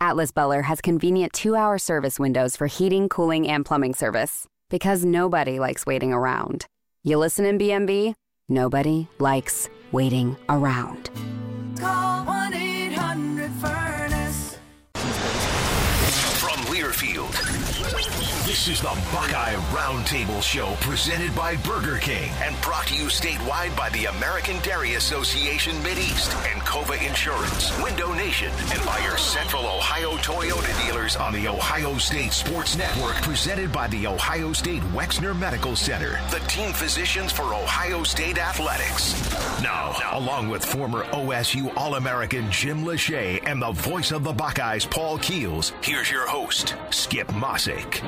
Atlas Buller has convenient 2-hour service windows for heating, cooling, and plumbing service. Because nobody likes waiting around. You listen in BMB? Nobody likes waiting around. Call 1-800-FURNACE. From Learfield, this is the Buckeye Roundtable Show presented by Burger King and brought to you statewide by the American Dairy Association Mideast and Cova Insurance, Window Nation, and by your Central Ohio Toyota dealers on the Ohio State Sports Network presented by the Ohio State Wexner Medical Center, the team physicians for Ohio State Athletics. Now, along with former OSU All-American Jim Lachey and the voice of the Buckeyes, Paul Keels, here's your host, Skip Mossick.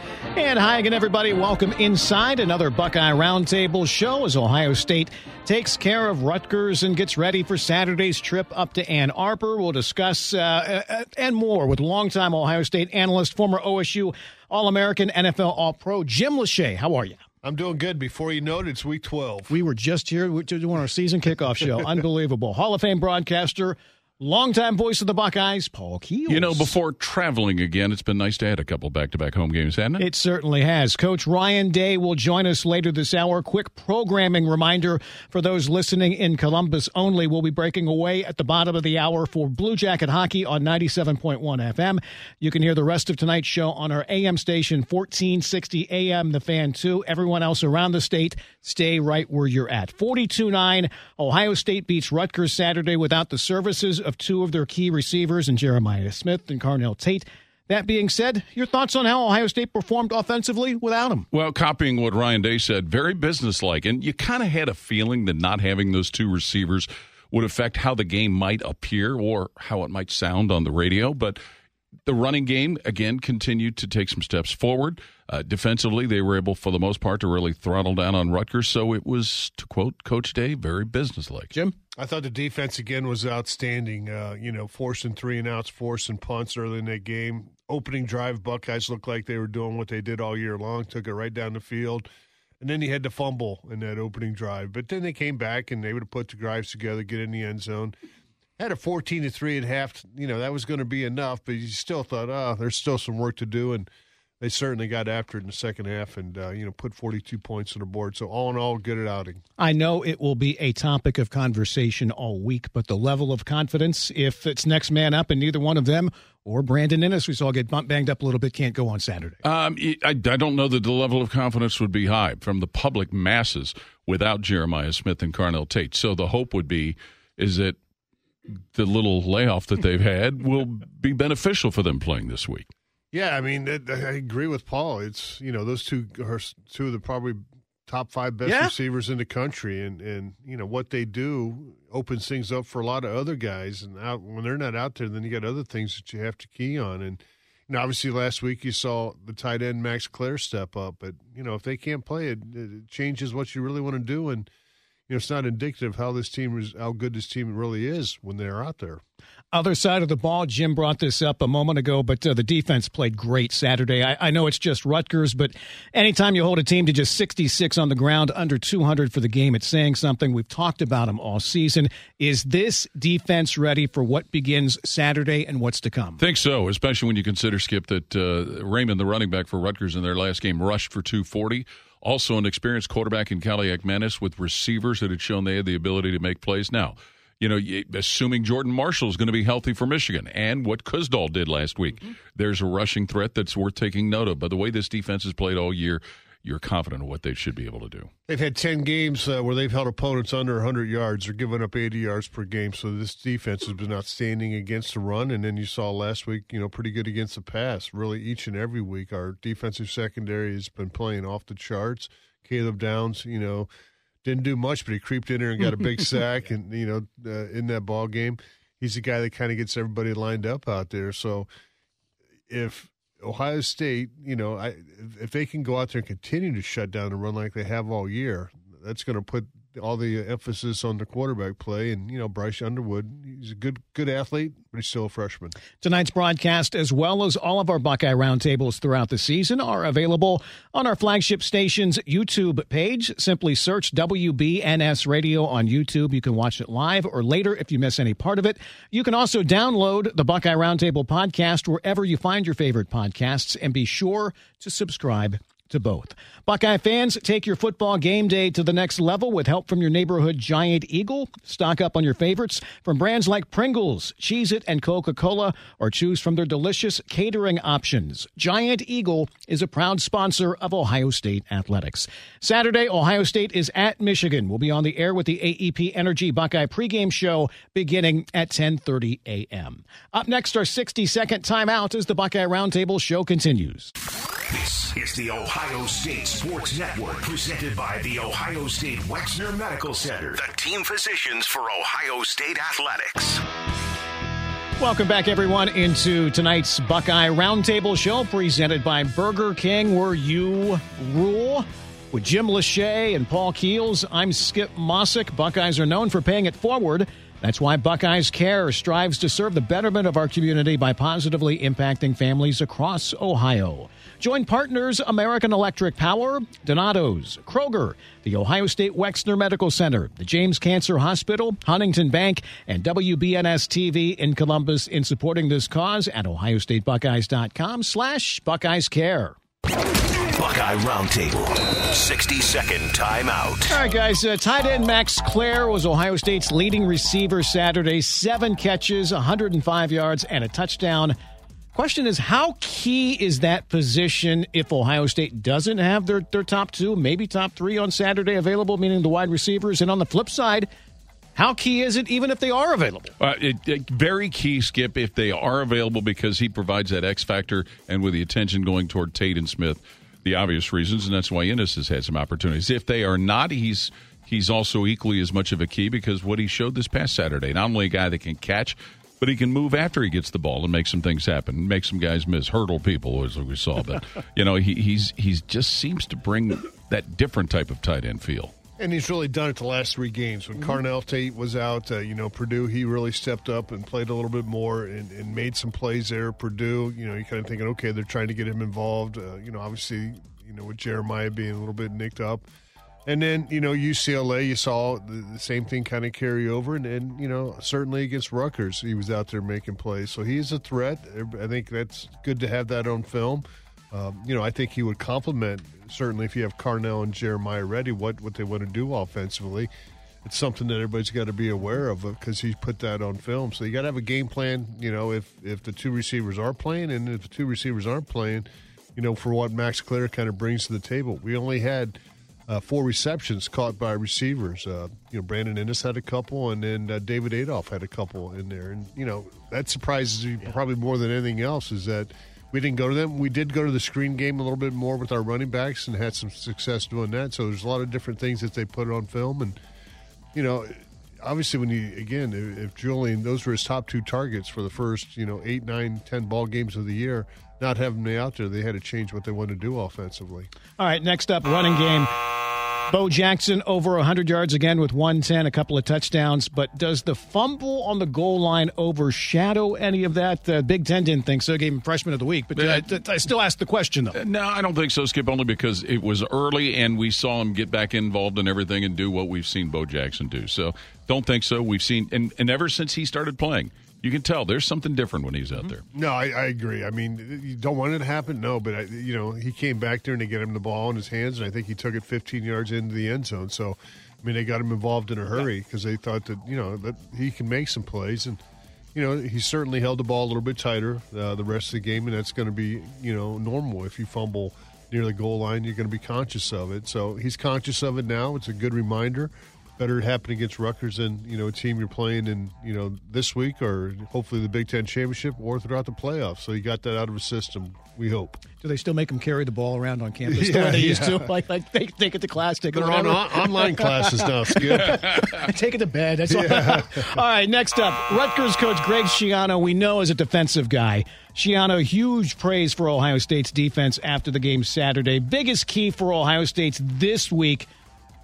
And hi again, everybody. Welcome inside another Buckeye Roundtable show as Ohio State takes care of Rutgers and gets ready for Saturday's trip up to Ann Arbor. We'll discuss and more with longtime Ohio State analyst, former OSU All-American, NFL All-Pro, Jim Lachey. How are you? I'm doing good. Before you know it, it's week 12. We were just here doing our season kickoff show. Unbelievable. Hall of Fame broadcaster, longtime voice of the Buckeyes, Paul Keels. You know, before traveling again, it's been nice to add a couple back-to-back home games, hasn't it? It certainly has. Coach Ryan Day will join us later this hour. Quick programming reminder for those listening in Columbus only. We'll be breaking away at the bottom of the hour for Blue Jacket Hockey on 97.1 FM. You can hear the rest of tonight's show on our AM station, 1460 AM, The Fan 2. Everyone else around the state, stay right where you're at. 42-9, Ohio State beats Rutgers Saturday without the services of two of their key receivers in Jeremiah Smith and Carnell Tate. That being said, your thoughts on how Ohio State performed offensively without him? Well, copying what Ryan Day said, very businesslike. And you kind of had a feeling that not having those two receivers would affect how the game might appear or how it might sound on the radio. But the running game, again, continued to take some steps forward. Defensively, they were able, for the most part, to really throttle down on Rutgers. So it was, to quote Coach Day, very businesslike. Jim? I thought the defense, again, was outstanding. Forcing 3-and-outs, forcing punts early in that game. Opening drive, Buckeyes looked like they were doing what they did all year long, took it right down the field. And then he had to fumble in that opening drive. But then they came back, and they would have put the drives together, get in the end zone. Had a 14-3 at half. That was going to be enough, but you still thought, there's still some work to do. And they certainly got after it in the second half and, put 42 points on the board. So all in all, good outing. I know it will be a topic of conversation all week, but the level of confidence, if it's next man up and neither one of them or Brandon Inniss, we saw get banged up a little bit, can't go on Saturday. I don't know that the level of confidence would be high from the public masses without Jeremiah Smith and Carnell Tate. So the hope would be is that the little layoff that they've had will be beneficial for them playing this week. Yeah, I mean, I agree with Paul. It's, those two are two of the probably top 5 best receivers in the country. And what they do opens things up for a lot of other guys. And when they're not out there, then you got other things that you have to key on. And, obviously last week you saw the tight end Max Clare step up. But, if they can't play it, it changes what you really want to do. And, it's not indicative how good this team really is when they're out there. Other side of the ball, Jim brought this up a moment ago, but the defense played great Saturday. I know it's just Rutgers, but anytime you hold a team to just 66 on the ground, under 200 for the game, it's saying something. We've talked about them all season. Is this defense ready for what begins Saturday and what's to come? I think so, especially when you consider, Skip, that Raymond, the running back for Rutgers in their last game, rushed for 240. Also an experienced quarterback in Kaliak Manis with receivers that had shown they had the ability to make plays. Now, assuming Jordan Marshall is going to be healthy for Michigan and what Kuzdal did last week, there's a rushing threat that's worth taking note of. By the way this defense has played all year, you're confident of what they should be able to do. They've had 10 games where they've held opponents under 100 yards. They're giving up 80 yards per game. So this defense has been outstanding against the run. And then you saw last week, pretty good against the pass. Really, each and every week, our defensive secondary has been playing off the charts. Caleb Downs, didn't do much, but he creeped in there and got a big sack. And, in that ball game, he's the guy that kind of gets everybody lined up out there. So if Ohio State, if they can go out there and continue to shut down and run like they have all year, that's going to put all the emphasis on the quarterback play. And, Bryce Underwood, he's a good athlete, but he's still a freshman. Tonight's broadcast, as well as all of our Buckeye Roundtables throughout the season, are available on our flagship station's YouTube page. Simply search WBNS Radio on YouTube. You can watch it live or later if you miss any part of it. You can also download the Buckeye Roundtable podcast wherever you find your favorite podcasts, and be sure to subscribe to both. Buckeye fans, take your football game day to the next level with help from your neighborhood Giant Eagle. Stock up on your favorites from brands like Pringles, Cheez-It, and Coca-Cola, or choose from their delicious catering options. Giant Eagle is a proud sponsor of Ohio State Athletics. Saturday, Ohio State is at Michigan. We'll be on the air with the AEP Energy Buckeye pregame show beginning at 10:30 a.m. Up next, our 60-second timeout as the Buckeye Roundtable show continues. This is the Ohio State Sports Network, presented by the Ohio State Wexner Medical Center, the team physicians for Ohio State Athletics. Welcome back, everyone, into tonight's Buckeye Roundtable show presented by Burger King, where you rule. With Jim Lachey and Paul Keels, I'm Skip Mossick. Buckeyes are known for paying it forward. That's why Buckeyes Care strives to serve the betterment of our community by positively impacting families across Ohio. Join partners American Electric Power, Donato's, Kroger, the Ohio State Wexner Medical Center, the James Cancer Hospital, Huntington Bank, and WBNS TV in Columbus in supporting this cause at ohiostatebuckeyes.com/Buckeyes Care. Buckeye Roundtable, 60-second timeout. All right, guys, tight end Max Clare was Ohio State's leading receiver Saturday. 7 catches, 105 yards, and a touchdown. Question is, how key is that position if Ohio State doesn't have their top 2, maybe top 3 on Saturday available, meaning the wide receivers? And on the flip side, how key is it even if they are available? Very key, Skip, if they are available, because he provides that X factor, and with the attention going toward Tate and Smith, the obvious reasons, and that's why Ennis has had some opportunities. If they are not, he's also equally as much of a key, because what he showed this past Saturday, not only a guy that can catch, but he can move after he gets the ball and make some things happen, make some guys miss, hurdle people, as we saw. But, he's just seems to bring that different type of tight end feel. And he's really done it the last 3 games. When Carnell Tate was out, Purdue, he really stepped up and played a little bit more and made some plays there. Purdue, you're kind of thinking, okay, they're trying to get him involved. Obviously, with Jeremiah being a little bit nicked up. And then, UCLA, you saw the same thing kind of carry over. And certainly against Rutgers, he was out there making plays. So he is a threat. I think that's good to have that on film. I think he would complement, certainly if you have Carnell and Jeremiah ready, what they want to do offensively. It's something that everybody's got to be aware of because he put that on film. So you got to have a game plan, if the 2 receivers are playing, and if the 2 receivers aren't playing, for what Max Clare kind of brings to the table. We only had 4 receptions caught by receivers. Brandon Ennis had a couple, and then David Adolph had a couple in there. And, that surprises you probably more than anything else, is that we didn't go to them. We did go to the screen game a little bit more with our running backs and had some success doing that. So there's a lot of different things that they put on film. And, obviously if Julian, those were his top 2 targets for the first, 8, 9, 10 ball games of the year, not having me out there, they had to change what they wanted to do offensively. All right, next up, running game. Bo Jackson over 100 yards again with 110, a couple of touchdowns. But does the fumble on the goal line overshadow any of that? Big Ten didn't think so. Gave him Freshman of the Week. But I still ask the question, though. No, I don't think so, Skip, only because it was early and we saw him get back involved in everything and do what we've seen Bo Jackson do. So don't think so. We've seen, and ever since he started playing, you can tell there's something different when he's out there. No, I agree. I mean, you don't want it to happen, no, but, he came back there and they get him the ball in his hands, and I think he took it 15 yards into the end zone. So, they got him involved in a hurry because they thought that, that he can make some plays. And, he certainly held the ball a little bit tighter the rest of the game, and that's going to be, normal. If you fumble near the goal line, you're going to be conscious of it. So he's conscious of it now. It's a good reminder. Better happen against Rutgers than, a team you're playing in, this week or hopefully the Big Ten Championship or throughout the playoffs. So you got that out of his system, we hope. Do they still make them carry the ball around on campus the way they used to? Like they take it to class, take it They're on online classes now, Skip. Take it to bed. That's all. All right, next up, Rutgers coach Greg Schiano, we know is a defensive guy. Schiano, huge praise for Ohio State's defense after the game Saturday. Biggest key for Ohio State's this week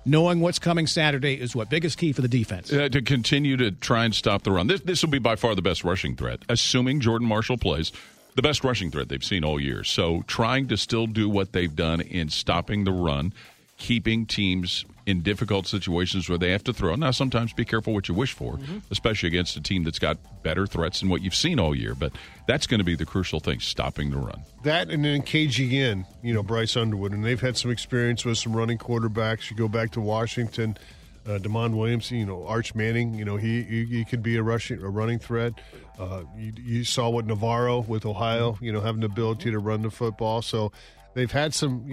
knowing what's coming Saturday is what? Biggest key for the defense? To continue to try and stop the run. This will be by far the best rushing threat, assuming Jordan Marshall plays. The best rushing threat they've seen all year. So trying to still do what they've done in stopping the run, keeping teams in difficult situations where they have to throw. Now, sometimes be careful what you wish for, especially against a team that's got better threats than what you've seen all year. But that's going to be the crucial thing, stopping the run. That and then caging in, Bryce Underwood. And they've had some experience with some running quarterbacks. You go back to Washington, DeMond Williams, Arch Manning, he could be a running threat. You saw what Navarro with Ohio, having the ability to run the football. So they've had some,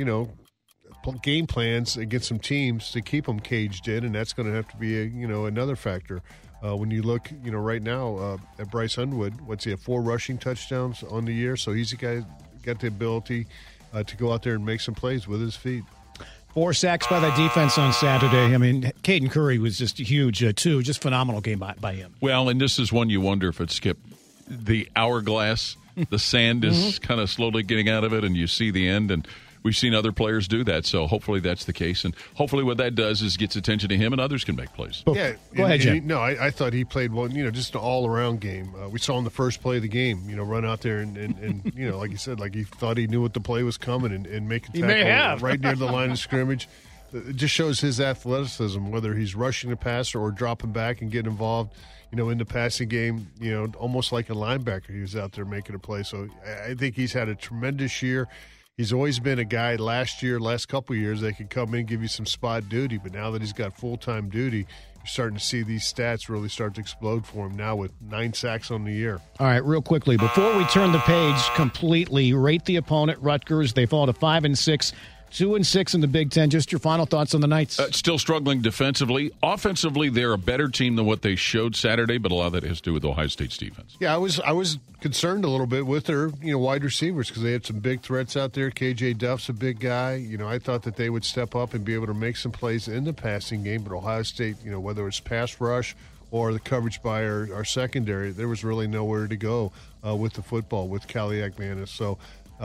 game plans against some teams to keep them caged in, and that's going to have to be another factor. When you look, right now at Bryce Underwood, what's he have 4 rushing touchdowns on the year? So he's a guy got the ability to go out there and make some plays with his feet. 4 sacks by that defense on Saturday. I mean, Caden Curry was just huge, too. Just phenomenal game by him. Well, and this is one you wonder if it's Skip. The hourglass, the sand is kind of slowly getting out of it, and you see the end, and we've seen other players do that, so hopefully that's the case. And hopefully what that does is gets attention to him and others can make plays. Yeah, Go ahead, Jim. I thought he played well, just an all-around game. We saw him the first play of the game, run out there and like you said, like he thought he knew what the play was coming and make a tackle right near the line of scrimmage. It just shows his athleticism, whether he's rushing the passer or dropping back and getting involved, in the passing game, almost like a linebacker. He was out there making a play. So I think he's had a tremendous year. He's always been a guy last couple of years, that could come in and give you some spot duty. But now that he's got full-time duty, you're starting to see these stats really start to explode for him now with 9 sacks on the year. All right, real quickly, before we turn the page completely, rate the opponent, Rutgers. They fall to 5-6. 2-6 in the Big Ten. Just your final thoughts on the Knights. Still struggling defensively. Offensively, they're a better team than what they showed Saturday, but a lot of that has to do with Ohio State's defense. Yeah, I was concerned a little bit with their wide receivers because they had some big threats out there. KJ Duff's a big guy. I thought that they would step up and be able to make some plays in the passing game, but Ohio State, whether it's pass rush or the coverage by our secondary, there was really nowhere to go with the football with Kaliakmanis. So.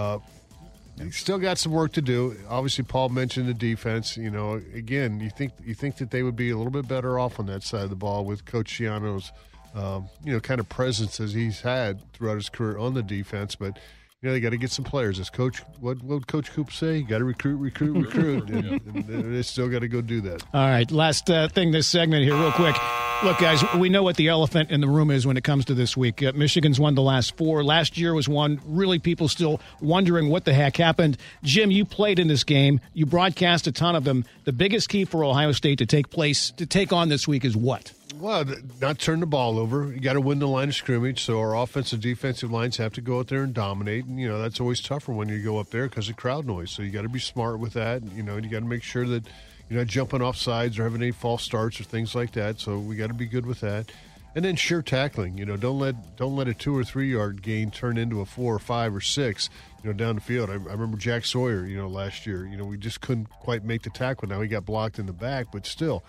Still got some work to do. Obviously, Paul mentioned the defense. Again, you think that they would be a little bit better off on that side of the ball with Coach Schiano's, kind of presence as he's had throughout his career on the defense. But they got to get some players. As Coach, what would Coach Coop say? You got to recruit, and they still got to go do that. All right, last thing this segment here, real quick. Look, guys, we know what the elephant in the room is when it comes to this week. Michigan's won the last 4. Last year was one. Really, people still wondering what the heck happened. Jim, you played in this game. You broadcast a ton of them. The biggest key for Ohio State to take on this week is what? Well, not turn the ball over. You got to win the line of scrimmage, so our offensive, defensive lines have to go out there and dominate. And, that's always tougher when you go up there because of crowd noise. So you got to be smart with that. You got to make sure that you're not jumping off sides or having any false starts or things like that. So we got to be good with that. And then sure tackling. Don't let a 2 or 3 yard gain turn into a 4 or 5 or 6. Down the field. I remember Jack Sawyer. Last year. We just couldn't quite make the tackle. Now he got blocked in the back, but still,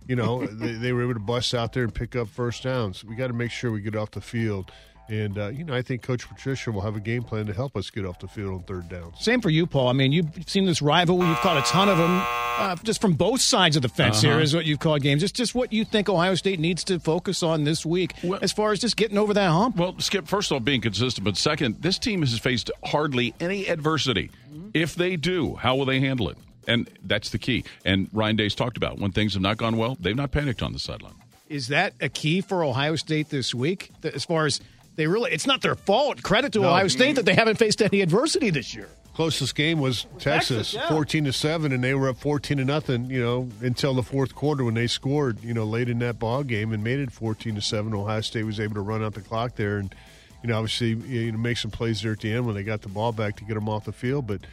they were able to bust out there and pick up first downs. We got to make sure we get off the field. And, I think Coach Patricia will have a game plan to help us get off the field on third down. Same for you, Paul. I mean, you've seen this rivalry. You've caught a ton of them just from both sides of the fence here is what you've called games. It's just what you think Ohio State needs to focus on this week as far as just getting over that hump. Well, Skip, first of all, being consistent, but second, this team has faced hardly any adversity. If they do, how will they handle it? And that's the key. And Ryan Day's talked about when things have not gone well, they've not panicked on the sideline. Is that a key for Ohio State this week as far as it's not their fault. Credit to Ohio State that they haven't faced any adversity this year. Closest game was Texas, 14-7, and they were up 14-0, until the fourth quarter when they scored, late in that ball game and made it 14-7. Ohio State was able to run out the clock there and, obviously, make some plays there at the end when they got the ball back to get them off the field. But,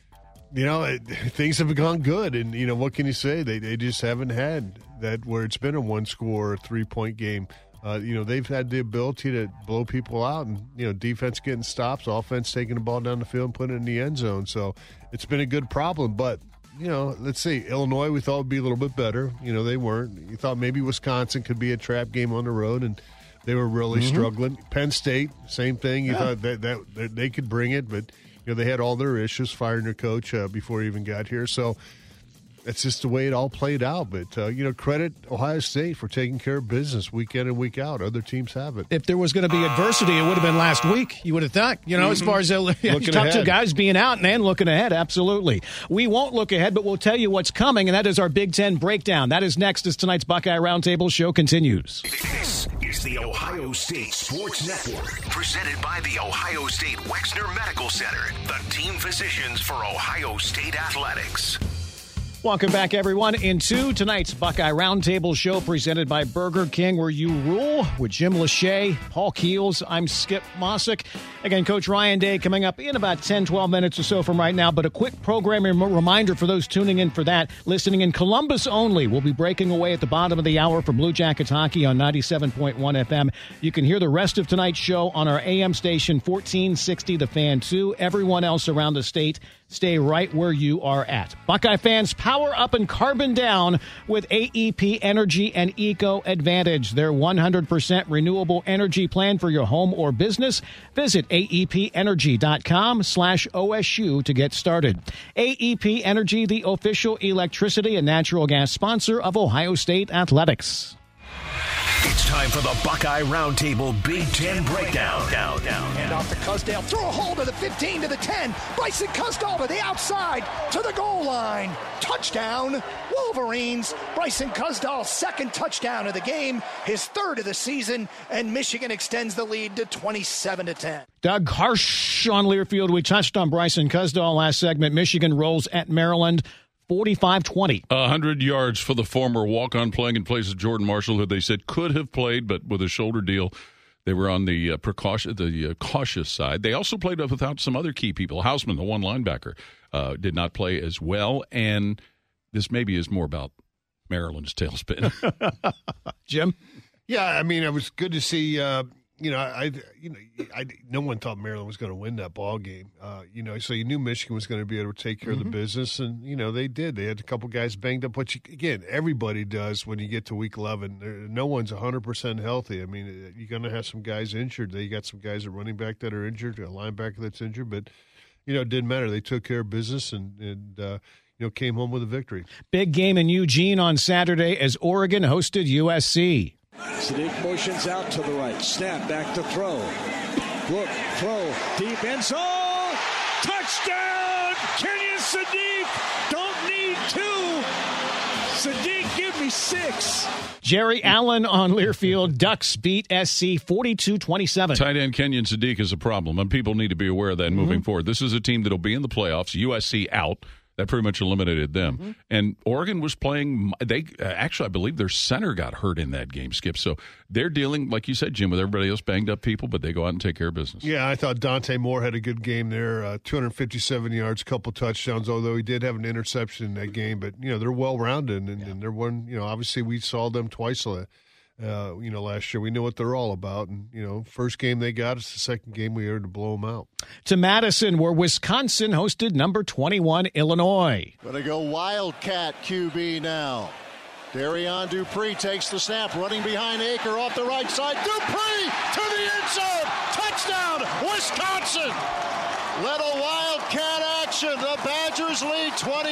things have gone good, and, what can you say? They just haven't had that where it's been a one-score, 3-point game. They've had the ability to blow people out and, defense getting stops, offense taking the ball down the field and putting it in the end zone. So it's been a good problem. But, let's see. Illinois we thought would be a little bit better. They weren't. You thought maybe Wisconsin could be a trap game on the road, and they were really struggling. Penn State, same thing. You thought that they could bring it, but, they had all their issues firing their coach before he even got here. So, that's just the way it all played out. But, credit Ohio State for taking care of business week in and week out. Other teams haven't. If there was going to be adversity, it would have been last week. You would have thought, as far as the top two guys being out and looking ahead. Absolutely. We won't look ahead, but we'll tell you what's coming, and that is our Big Ten breakdown. That is next as tonight's Buckeye Roundtable show continues. This is the Ohio State Sports Network, presented by the Ohio State Wexner Medical Center, the team physicians for Ohio State athletics. Welcome back, everyone, into tonight's Buckeye Roundtable show presented by Burger King, where you rule, with Jim Lachey, Paul Keels. I'm Skip Mossick. Again, Coach Ryan Day coming up in about 10, 12 minutes or so from right now. But a quick programming reminder for those tuning in for that, listening in Columbus only. We'll be breaking away at the bottom of the hour for Blue Jackets hockey on 97.1 FM. You can hear the rest of tonight's show on our AM station, 1460 The Fan 2. Everyone else around the state, stay right where you are at. Buckeye fans, power up and carbon down with AEP Energy and Eco Advantage, their 100% renewable energy plan for your home or business. Visit aepenergy.com/OSU to get started. AEP Energy, the official electricity and natural gas sponsor of Ohio State Athletics. It's time for the Buckeye Roundtable Big Ten Breakdown. And off to Cusdale, through a hole to the 15, to the 10. Bryson Cusdale to the outside, to the goal line. Touchdown, Wolverines. Bryson Cusdale's second touchdown of the game, his third of the season, and Michigan extends the lead to 27-10. Doug Harsh on Learfield. We touched on Bryson Cusdale last segment. Michigan rolls at Maryland 45-20. 100 yards for the former walk-on playing in place of Jordan Marshall, who they said could have played, but with a shoulder deal, they were on the cautious side. They also played without some other key people. Hausman, the one linebacker, did not play as well, and this maybe is more about Maryland's tailspin. Jim? Yeah, I mean, it was good to see. No one thought Maryland was going to win that ball game. So you knew Michigan was going to be able to take care of the business, and they did. They had a couple guys banged up, which again everybody does when you get to week 11. No one's 100% healthy. I mean, you're going to have some guys injured. They got some guys at running back that are injured, a linebacker that's injured, but it didn't matter. They took care of business and came home with a victory. Big game in Eugene on Saturday as Oregon hosted USC. Sadiq motions out to the right. Snap, back to throw. Look, throw, deep end zone. Touchdown! Kenyon Sadiq! Don't need two. Sadiq, give me 6. Jerry Allen on Learfield. Ducks beat SC 42-27. Tight end Kenyon Sadiq is a problem, and people need to be aware of that moving forward. This is a team that will be in the playoffs. USC out. That pretty much eliminated them. And Oregon was playing – I believe their center got hurt in that game, Skip. So they're dealing, like you said, Jim, with everybody else banged up people, but they go out and take care of business. Yeah, I thought Dante Moore had a good game there, 257 yards, couple touchdowns, although he did have an interception in that game. But, they're well-rounded, and they're one – obviously we saw them twice last year. We know what they're all about. And, first game they got, it's the second game we had to blow them out. To Madison, where Wisconsin hosted number 21 Illinois. Gonna go Wildcat QB now. Darion Dupree takes the snap, running behind Aker off the right side. Dupree to the end zone. Touchdown, Wisconsin. Little Wildcat action. The Badgers lead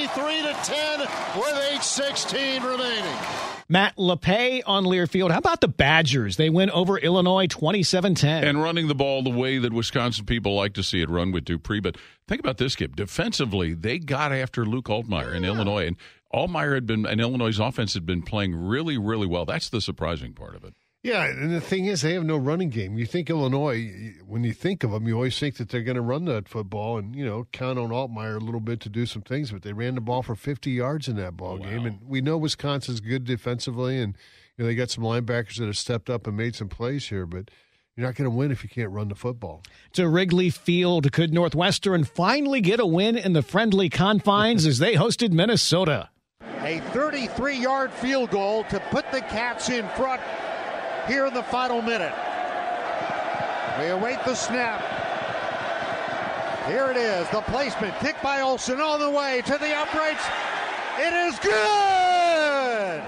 23-10 with 8:16 remaining. Matt LePay on Learfield. How about the Badgers? They win over Illinois 27-10. And running the ball the way that Wisconsin people like to see it run with Dupree. But think about this, Skip. Defensively, they got after Luke Altmaier in Illinois. And Altmaier and Illinois' offense had been playing really, really well. That's the surprising part of it. Yeah, and the thing is, they have no running game. You think Illinois, when you think of them, you always think that they're going to run that football and, count on Altmaier a little bit to do some things. But they ran the ball for 50 yards in that ball game. And we know Wisconsin's good defensively, and they got some linebackers that have stepped up and made some plays here. But you're not going to win if you can't run the football. To Wrigley Field, could Northwestern finally get a win in the friendly confines as they hosted Minnesota? A 33-yard field goal to put the Cats in front here in the final minute. We await the snap. Here it is, the placement. Kick by Olsen all the way to the uprights. It is good!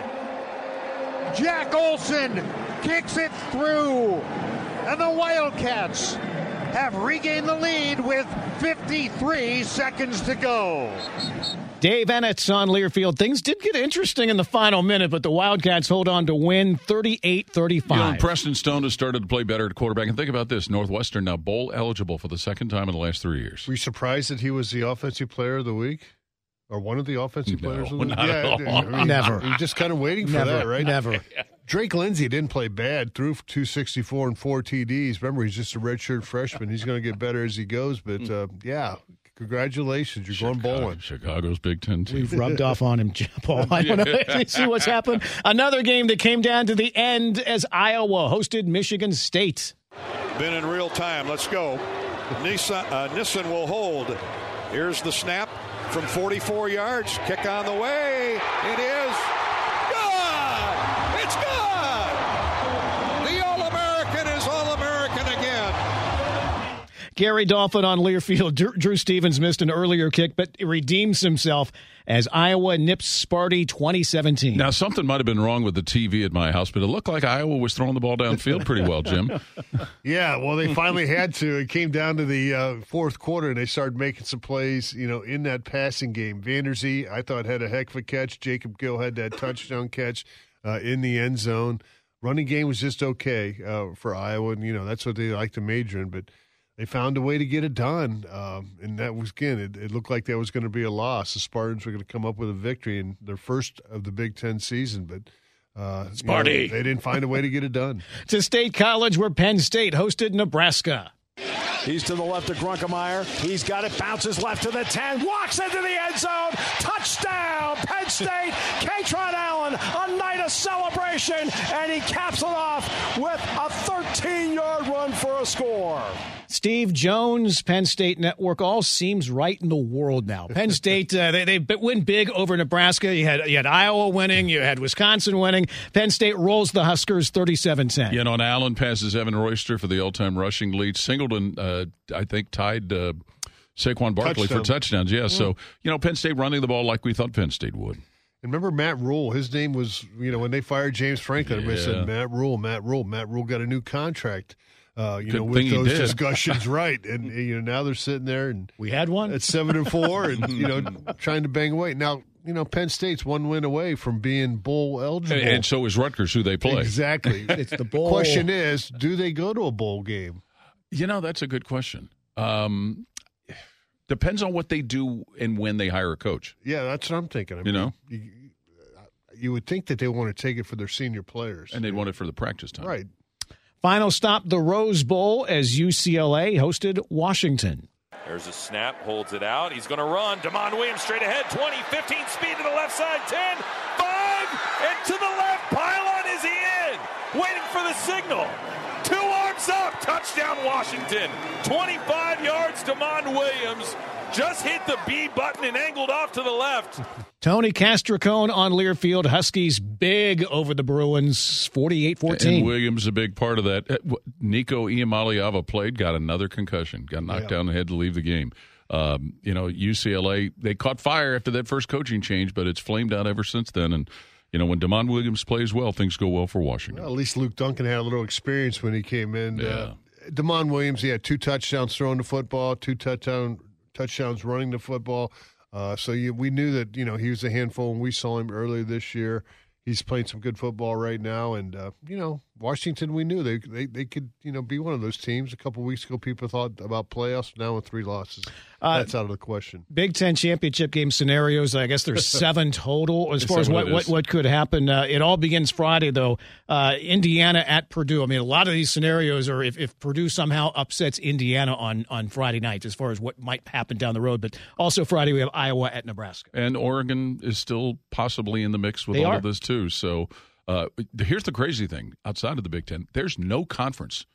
Jack Olsen kicks it through. And the Wildcats have regained the lead with 53 seconds to go. Dave Ennett on Learfield. Things did get interesting in the final minute, but the Wildcats hold on to win 38-35. You know, Preston Stone has started to play better at quarterback. And think about this, Northwestern now bowl eligible for the second time in the last 3 years. Were you surprised that he was the offensive player of the week? Or one of the offensive players of the week? Not at all. Never. You're just kind of waiting for that, right? Never. Drake Lindsey didn't play bad, threw 264 and 4 TDs. Remember, he's just a redshirt freshman. He's going to get better as he goes. But, yeah, congratulations. You're going bowling. Chicago's Big Ten team. We've rubbed off on him, Paul. I don't know. See what's happened. Another game that came down to the end as Iowa hosted Michigan State. Been in real time. Let's go. Nissen will hold. Here's the snap from 44 yards. Kick on the way. It is good. It's good. The All-American is All-American again. Gary Dolphin on Learfield. Drew Stevens missed an earlier kick, but redeems himself as Iowa nips Sparty 2017. Now, something might have been wrong with the TV at my house, but it looked like Iowa was throwing the ball downfield pretty well, Jim. Yeah, well, they finally had to. It came down to the fourth quarter, and they started making some plays, in that passing game. Vanderzee, I thought, had a heck of a catch. Jacob Gill had that touchdown catch in the end zone. Running game was just okay for Iowa, and, that's what they like to major in, but they found a way to get it done, and that was, again, it looked like that was going to be a loss. The Spartans were going to come up with a victory in their first of the Big Ten season, but Sparty. They didn't find a way to get it done. To State College, where Penn State hosted Nebraska. He's to the left of Grunkemeyer. He's got it, bounces left to the 10, walks into the end zone. Touchdown, Penn State. Katron Allen, a night of celebration, and he caps it off with a 13-yard run for a score. Steve Jones, Penn State Network, all seems right in the world now. Penn State, they win big over Nebraska. You had Iowa winning. You had Wisconsin winning. Penn State rolls the Huskers 37-10. And Allen passes Evan Royster for the all-time rushing lead. Singleton, I think, tied Saquon Barkley for touchdowns. Yeah, so, Penn State running the ball like we thought Penn State would. And remember Matt Rule? His name was, when they fired James Franklin, everybody said, Matt Rule. Matt Rule got a new contract. With those discussions, right? And now they're sitting there, and we had one at 7-4, and trying to bang away. Now, Penn State's one win away from being bowl eligible, and so is Rutgers, who they play. Exactly. It's the bowl. Question is, do they go to a bowl game? That's a good question. Depends on what they do and when they hire a coach. Yeah, that's what I'm thinking. I mean, you would think that they want to take it for their senior players, and they'd want it for the practice time, right? Final stop, the Rose Bowl, as UCLA hosted Washington. There's a snap, holds it out. He's going to run. Damon Williams straight ahead, 20, 15, speed to the left side, 10, 5, and to the left. Pylon is in, waiting for the signal. 2 arms up, touchdown Washington. 25 yards, Damon Williams just hit the B button and angled off to the left. Tony Castricone on Learfield. Huskies big over the Bruins, 48-14. And Williams a big part of that. Nico Iamaleava played, got another concussion, got knocked down the head to leave the game. UCLA, they caught fire after that first coaching change, but it's flamed out ever since then. And, when Damon Williams plays well, things go well for Washington. Well, at least Luke Duncan had a little experience when he came in. Damon Williams, he had 2 touchdowns throwing the football, 2 touchdowns running the football. So we knew that, he was a handful, and we saw him earlier this year. He's playing some good football right now. And, Washington, we knew they could, be one of those teams. A couple weeks ago, people thought about playoffs. Now with 3 losses, that's out of the question. Big Ten championship game scenarios, I guess there's 7 total as far as what could happen. It all begins Friday, though. Indiana at Purdue. I mean, a lot of these scenarios are if Purdue somehow upsets Indiana on Friday night as far as what might happen down the road. But also Friday, we have Iowa at Nebraska. And Oregon is still possibly in the mix with all of this, too. So here's the crazy thing. Outside of the Big Ten, there's no conference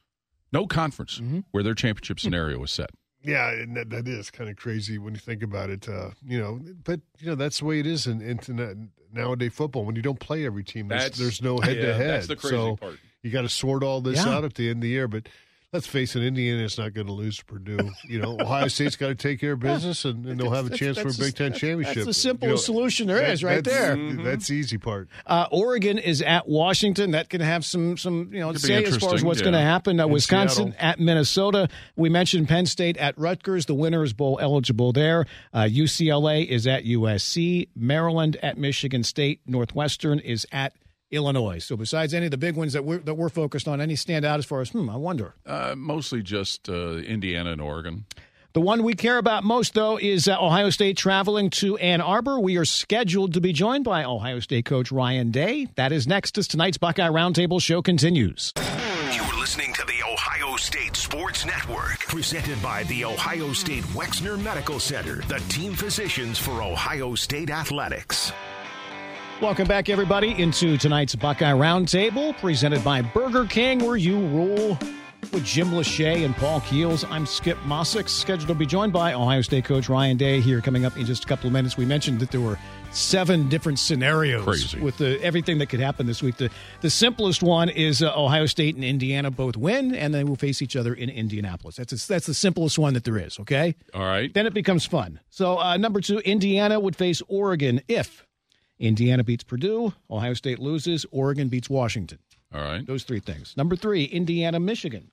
where their championship scenario is set. Yeah, and that is kind of crazy when you think about it. But that's the way it is in nowadays football. When you don't play every team, there's no head-to-head. That's the crazy part. You got to sort all this out at the end of the year. But let's face it, Indiana's not going to lose to Purdue. Ohio State's got to take care of business, and they'll have a chance for a Big Ten championship. That's the simplest solution there is, right there. That's the easy part. Oregon is at Washington. That can have some say as far as what's going to happen. Wisconsin Seattle. at Minnesota. We mentioned Penn State at Rutgers. The winner is bowl eligible there. UCLA is at USC. Maryland at Michigan State. Northwestern is at Illinois. So besides any of the big ones that we're focused on, any stand out as far as, I wonder? Mostly just Indiana and Oregon. The one we care about most, though, is Ohio State traveling to Ann Arbor. We are scheduled to be joined by Ohio State coach Ryan Day. That is next as tonight's Buckeye Roundtable show continues. You're listening to the Ohio State Sports Network, presented by the Ohio State Wexner Medical Center, the team physicians for Ohio State athletics. Welcome back, everybody, into tonight's Buckeye Roundtable, presented by Burger King, where you rule with Jim Lachey and Paul Keels. I'm Skip Mossick, scheduled to be joined by Ohio State coach Ryan Day here coming up in just a couple of minutes. We mentioned that there were 7 different scenarios with everything that could happen this week. The simplest one is Ohio State and Indiana both win, and then we'll face each other in Indianapolis. That's the simplest one that there is, okay? All right. Then it becomes fun. So number 2, Indiana would face Oregon if Indiana beats Purdue, Ohio State loses, Oregon beats Washington. All right. Those 3 things. Number 3, Indiana, Michigan.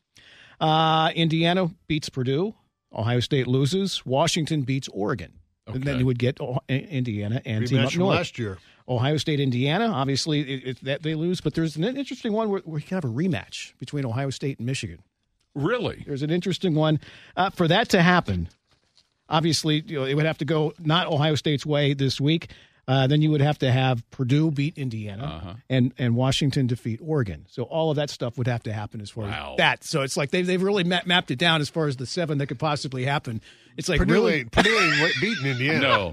Indiana beats Purdue, Ohio State loses, Washington beats Oregon. Okay. And then you would get Indiana and team up north. Last year. Ohio State, Indiana, obviously that they lose, but there's an interesting one where we can have a rematch between Ohio State and Michigan. Really? There's an interesting one. For that to happen, obviously it would have to go not Ohio State's way this week. Then you would have to have Purdue beat Indiana and Washington defeat Oregon. So all of that stuff would have to happen as far as that. So it's like they've really mapped it down as far as the 7 that could possibly happen. It's like Purdue ain't beating Indiana. No.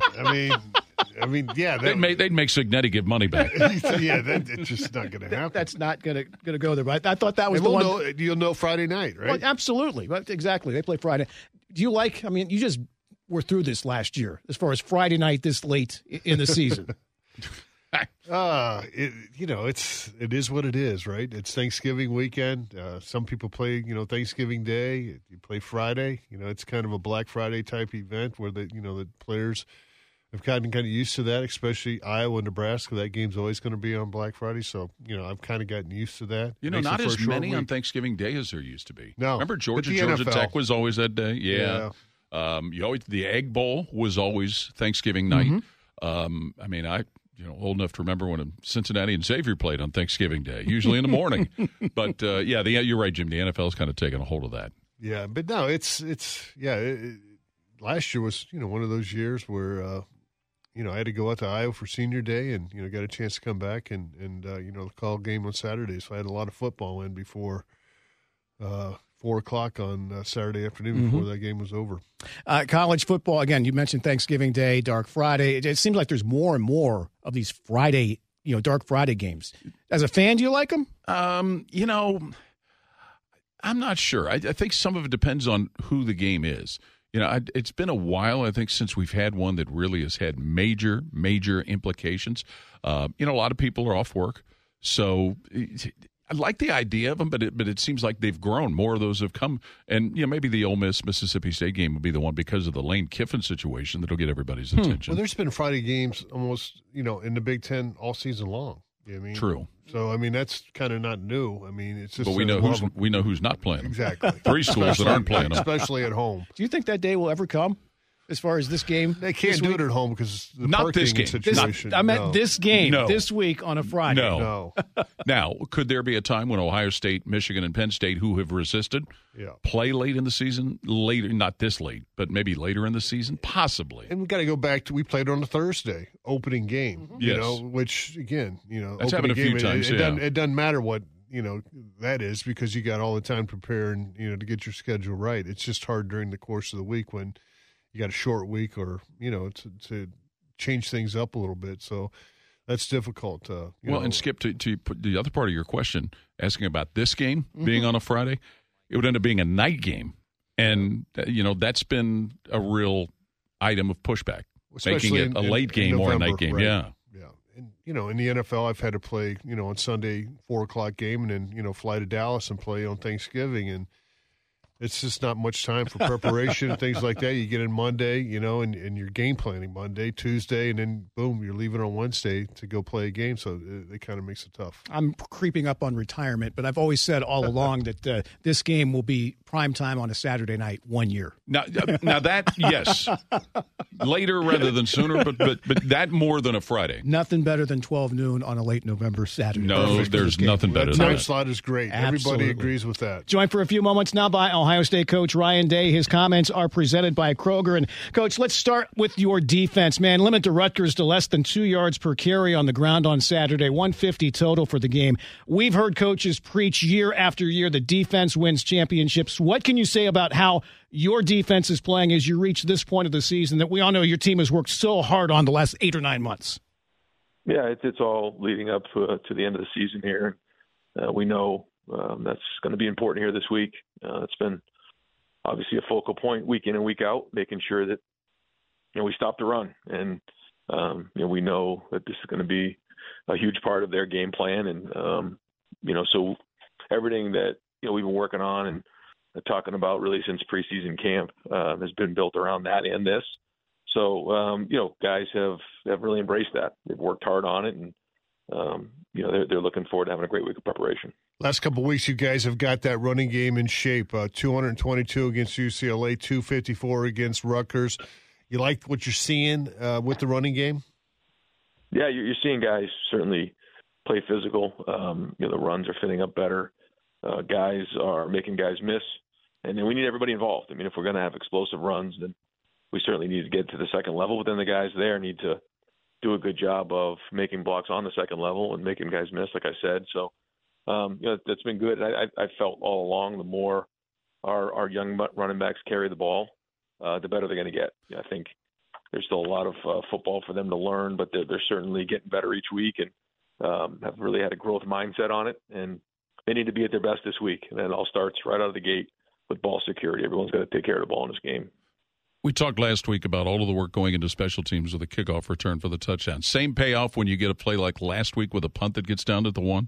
I mean, yeah. They'd make Cignetti give money back. Yeah, it's just not going to happen. That's not going to go there. But I thought that was the one. You'll know Friday night, right? Well, absolutely. Exactly. They play Friday. Do you you just were through this last year as far as Friday night this late in the season. It is what it is, right? It's Thanksgiving weekend. Some people play, Thanksgiving Day. You play Friday. It's kind of a Black Friday type event where the players have gotten kind of used to that, especially Iowa and Nebraska. That game's always going to be on Black Friday, so I've kind of gotten used to that. Not as many on Thanksgiving Day as there used to be. No, remember Georgia Tech was always that day. Yeah. The Egg Bowl was always Thanksgiving night. Mm-hmm. Old enough to remember when Cincinnati and Xavier played on Thanksgiving Day, usually in the morning. But you're right, Jim. The NFL's kind of taken a hold of that. Yeah, but no, last year was one of those years where I had to go out to Iowa for senior day and got a chance to come back and call a game on Saturday. So I had a lot of football in before 4 o'clock on Saturday afternoon before that game was over. College football, again, you mentioned Thanksgiving Day, Dark Friday. It seems like there's more and more of these Friday, Dark Friday games. As a fan, do you like them? I'm not sure. I think some of it depends on who the game is. It's been a while, I think, since we've had one that really has had major, major implications. A lot of people are off work, so I like the idea of them, but it seems like they've grown. More of those have come, and maybe the Ole Miss Mississippi State game will be the one because of the Lane Kiffin situation that'll get everybody's attention. Well, there's been Friday games almost in the Big Ten all season long. True. So that's kind of not new. It's just. But we know who's not playing them. Exactly. 3 schools that aren't playing them, especially at home. Do you think that day will ever come? As far as this game, they can't do it at home because the not this game. Situation. I meant this game this week on a Friday. No. Now, could there be a time when Ohio State, Michigan, and Penn State, who have resisted, play late in the season? Later, not this late, but maybe later in the season, possibly. And we got to go back to we played on a Thursday opening game. Yes. Which again, that's happened a few times. It doesn't matter what. That is because you got all the time to prepare and to get your schedule right. It's just hard during the course of the week when you got a short week or, to change things up a little bit. So that's difficult. And Skip, to put the other part of your question, asking about this game being on a Friday, it would end up being a night game. And, that's been a real item of pushback, especially making it a late game or a night game. Right. Yeah. Yeah. And, in the NFL, I've had to play, on Sunday, 4 o'clock game and then, fly to Dallas and play on Thanksgiving. And, it's just not much time for preparation and things like that. You get in Monday, and you're game planning Monday, Tuesday, and then boom, you're leaving on Wednesday to go play a game. So it kind of makes it tough. I'm creeping up on retirement, but I've always said all along that this game will be prime time on a Saturday night 1 year. Now that, yes, later rather than sooner, but that more than a Friday. Nothing better than 12 noon on a late November Saturday. No, there's nothing better than that. Time slot is great. Absolutely. Everybody agrees with that. Joined for a few moments now by Ohio State coach Ryan Day. His comments are presented by Kroger. And, Coach, let's start with your defense, man. Limit the Rutgers to less than 2 yards per carry on the ground on Saturday, 150 total for the game. We've heard coaches preach year after year that defense wins championships. What can you say about how your defense is playing as you reach this point of the season that we all know your team has worked so hard on the last 8 or 9 months? Yeah, it's all leading up to the end of the season here. We know that's going to be important here this week. It's been obviously a focal point week in and week out, making sure that we stop the run. And we know that this is going to be a huge part of their game plan. And so everything that we've been working on and talking about really since preseason camp has been built around that and this. So guys have really embraced that. They've worked hard on it, and they're looking forward to having a great week of preparation. Last couple of weeks, you guys have got that running game in shape. 222 against UCLA, 254 against Rutgers. You like what you're seeing with the running game? Yeah, you're seeing guys certainly play physical. The runs are fitting up better. Guys are making guys miss. And then we need everybody involved. I mean, if we're going to have explosive runs, then we certainly need to get to the second level. But then the guys there need to do a good job of making blocks on the second level and making guys miss, like I said. So, that's been good. I felt all along the more our young running backs carry the ball, the better they're going to get. I think there's still a lot of football for them to learn, but they're certainly getting better each week and have really had a growth mindset on it. And they need to be at their best this week. And it all starts right out of the gate with ball security. Everyone's got to take care of the ball in this game. We talked last week about all of the work going into special teams with a kickoff return for the touchdown. Same payoff when you get a play like last week with a punt that gets down to the 1?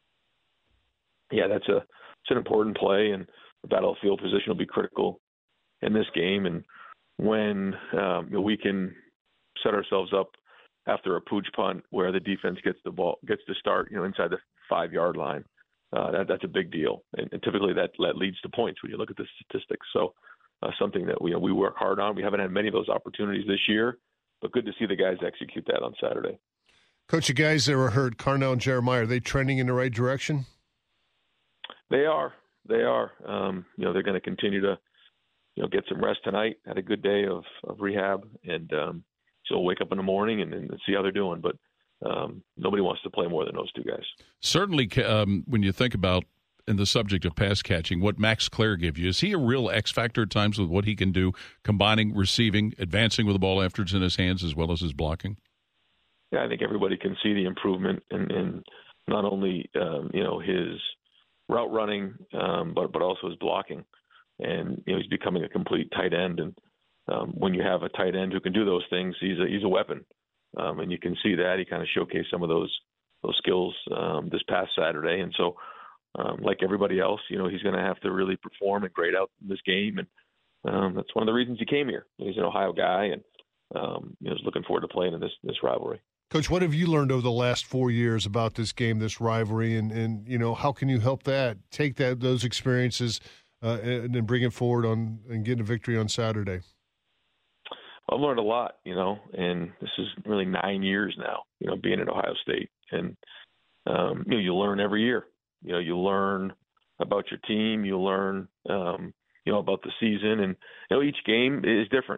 Yeah, it's an important play, and the battlefield position will be critical in this game. And when we can set ourselves up after a pooch punt where the defense gets to start, inside the 5-yard line, that's a big deal. And typically that leads to points when you look at the statistics. So something that we work hard on. We haven't had many of those opportunities this year, but good to see the guys execute that on Saturday. Coach, the guys that were hurt, Carnell and Jeremiah, are they trending in the right direction? They are. They're going to continue to, get some rest tonight. Had a good day of rehab, and so we'll wake up in the morning and see how they're doing. But nobody wants to play more than those two guys. Certainly, when you think about in the subject of pass catching, what Max Clare gave you, is he a real X factor at times with what he can do, combining receiving, advancing with the ball after it's in his hands, as well as his blocking? Yeah, I think everybody can see the improvement in not only his route running, but also his blocking. And he's becoming a complete tight end. And when you have a tight end who can do those things, he's a weapon. And you can see that he kind of showcased some of those skills this past Saturday. And so, like everybody else, he's going to have to really perform and grade out this game. And that's one of the reasons he came here. He's an Ohio guy, and he's looking forward to playing in this rivalry. Coach, what have you learned over the last 4 years about this game, this rivalry, and how can you help take those experiences and then bring it forward and get a victory on Saturday? I've learned a lot, and this is really 9 years now, being at Ohio State. And, you learn every year. You learn about your team. You learn, about the season. And, each game is different.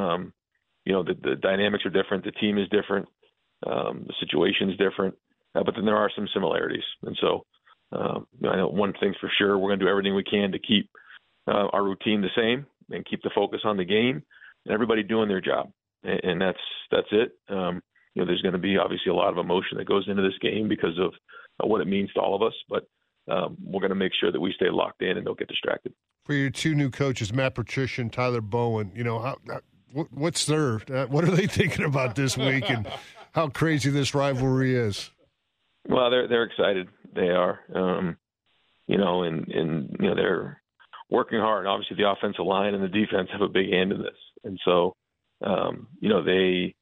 The dynamics are different. The team is different. The situation is different. But then there are some similarities. And so I know one thing's for sure. We're going to do everything we can to keep our routine the same and keep the focus on the game and everybody doing their job. And that's it. There's going to be obviously a lot of emotion that goes into this game because of what it means to all of us. But we're going to make sure that we stay locked in and don't get distracted. For your two new coaches, Matt Patricia and Tyler Bowen, what are they thinking about this week and how crazy this rivalry is? Well, they're excited. They are, and they're working hard. Obviously, the offensive line and the defense have a big hand in this, and so they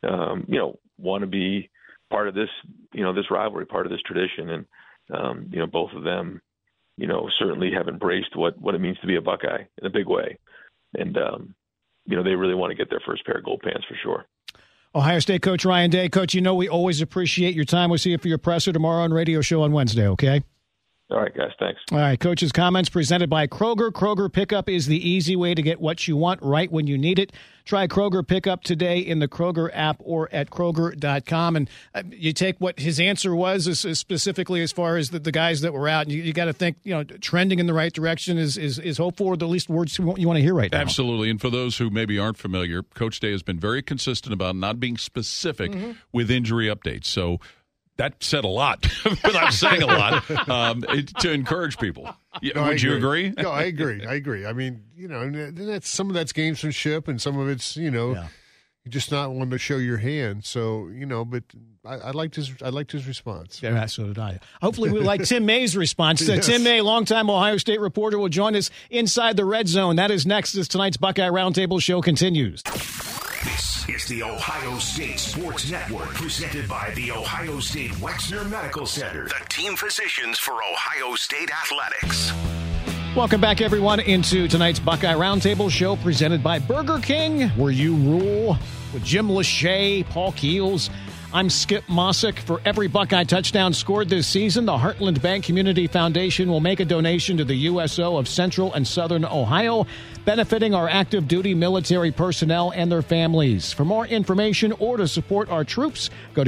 want to be part of this, this rivalry, part of this tradition, and both of them, certainly have embraced what it means to be a Buckeye in a big way, and they really want to get their first pair of gold pants for sure. Ohio State coach Ryan Day. Coach, we always appreciate your time. We'll see you for your presser tomorrow on radio show on Wednesday, okay? All right, guys, thanks. All right, Coach's comments presented by Kroger. Kroger Pickup is the easy way to get what you want right when you need it. Try Kroger Pickup today in the Kroger app or at Kroger.com. And you take what his answer was specifically as far as the guys that were out. And you got to think, trending in the right direction is hopeful, or the least words you want to hear right now. Absolutely. And for those who maybe aren't familiar, Coach Day has been very consistent about not being specific with injury updates. So that said a lot without saying a lot to encourage people. Would you agree? No, I agree. I mean, that's some of that's gamesmanship, and some of it's you just not wanting to show your hand. So but I liked his response. Yeah, so did I. Hopefully, we like Tim May's response. Yes. Tim May, longtime Ohio State reporter, will join us inside the red zone. That is next as tonight's Buckeye Roundtable show continues. This is the Ohio State Sports Network, presented by the Ohio State Wexner Medical Center, the team physicians for Ohio State athletics. Welcome back, everyone, into tonight's Buckeye Roundtable show presented by Burger King, where you rule, with Jim Lachey, Paul Keels. I'm Skip Mossick. For every Buckeye touchdown scored this season, the Heartland Bank Community Foundation will make a donation to the USO of Central and Southern Ohio, benefiting our active duty military personnel and their families. For more information or to support our troops, go to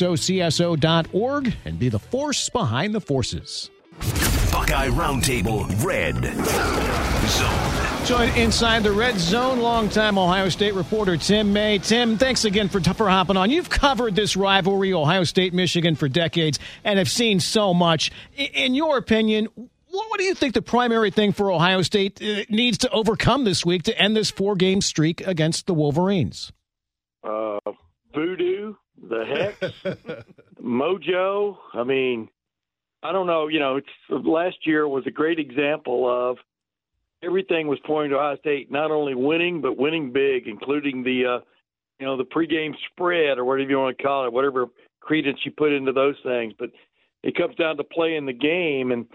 usocso.org and be the force behind the forces. Buckeye Roundtable Red Zone. Joined inside the red zone, longtime Ohio State reporter Tim May. Tim, thanks again for hopping on. You've covered this rivalry, Ohio State-Michigan, for decades and have seen so much. In your opinion, what do you think the primary thing for Ohio State needs to overcome this week to end this 4-game streak against the Wolverines? Voodoo, the hex, mojo. I mean, I don't know. Last year was a great example of everything was pointing to Ohio State not only winning, but winning big, including the pregame spread, or whatever you want to call it, whatever credence you put into those things. But it comes down to playing the game. And,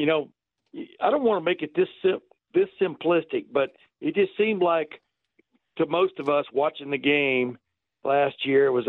I don't want to make it this simplistic, but it just seemed like to most of us watching the game last year, it was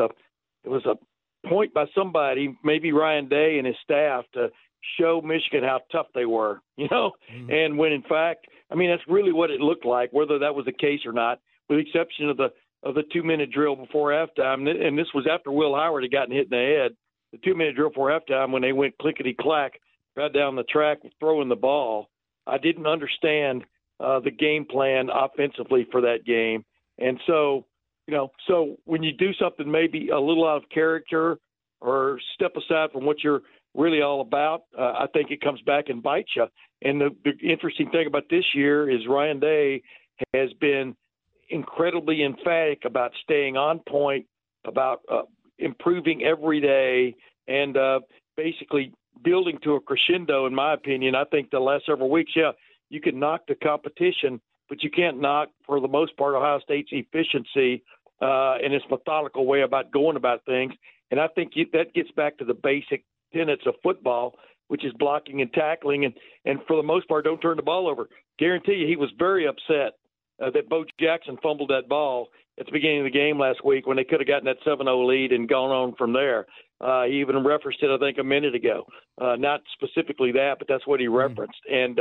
a point by somebody, maybe Ryan Day and his staff, to show Michigan how tough they were, and when in fact, that's really what it looked like, whether that was the case or not, with the exception of the 2-minute drill before halftime. And this was after Will Howard had gotten hit in the head. The 2-minute drill before halftime, when they went clickety-clack right down the track throwing the ball. I didn't understand the game plan offensively for that game. And so, so when you do something maybe a little out of character or step aside from what you're really all about, I think it comes back and bites you. And the interesting thing about this year is Ryan Day has been incredibly emphatic about staying on point, about improving every day, and basically building to a crescendo, in my opinion. I think the last several weeks, you can knock the competition, but you can't knock, for the most part, Ohio State's efficiency and its methodical way about going about things. And I think that gets back to the basic tenets of football, which is blocking and tackling, and for the most part, don't turn the ball over. Guarantee you he was very upset that Bo Jackson fumbled that ball at the beginning of the game last week when they could have gotten that 7-0 lead and gone on from there. He even referenced it, I think, a minute ago. Not specifically that, but that's what he referenced. And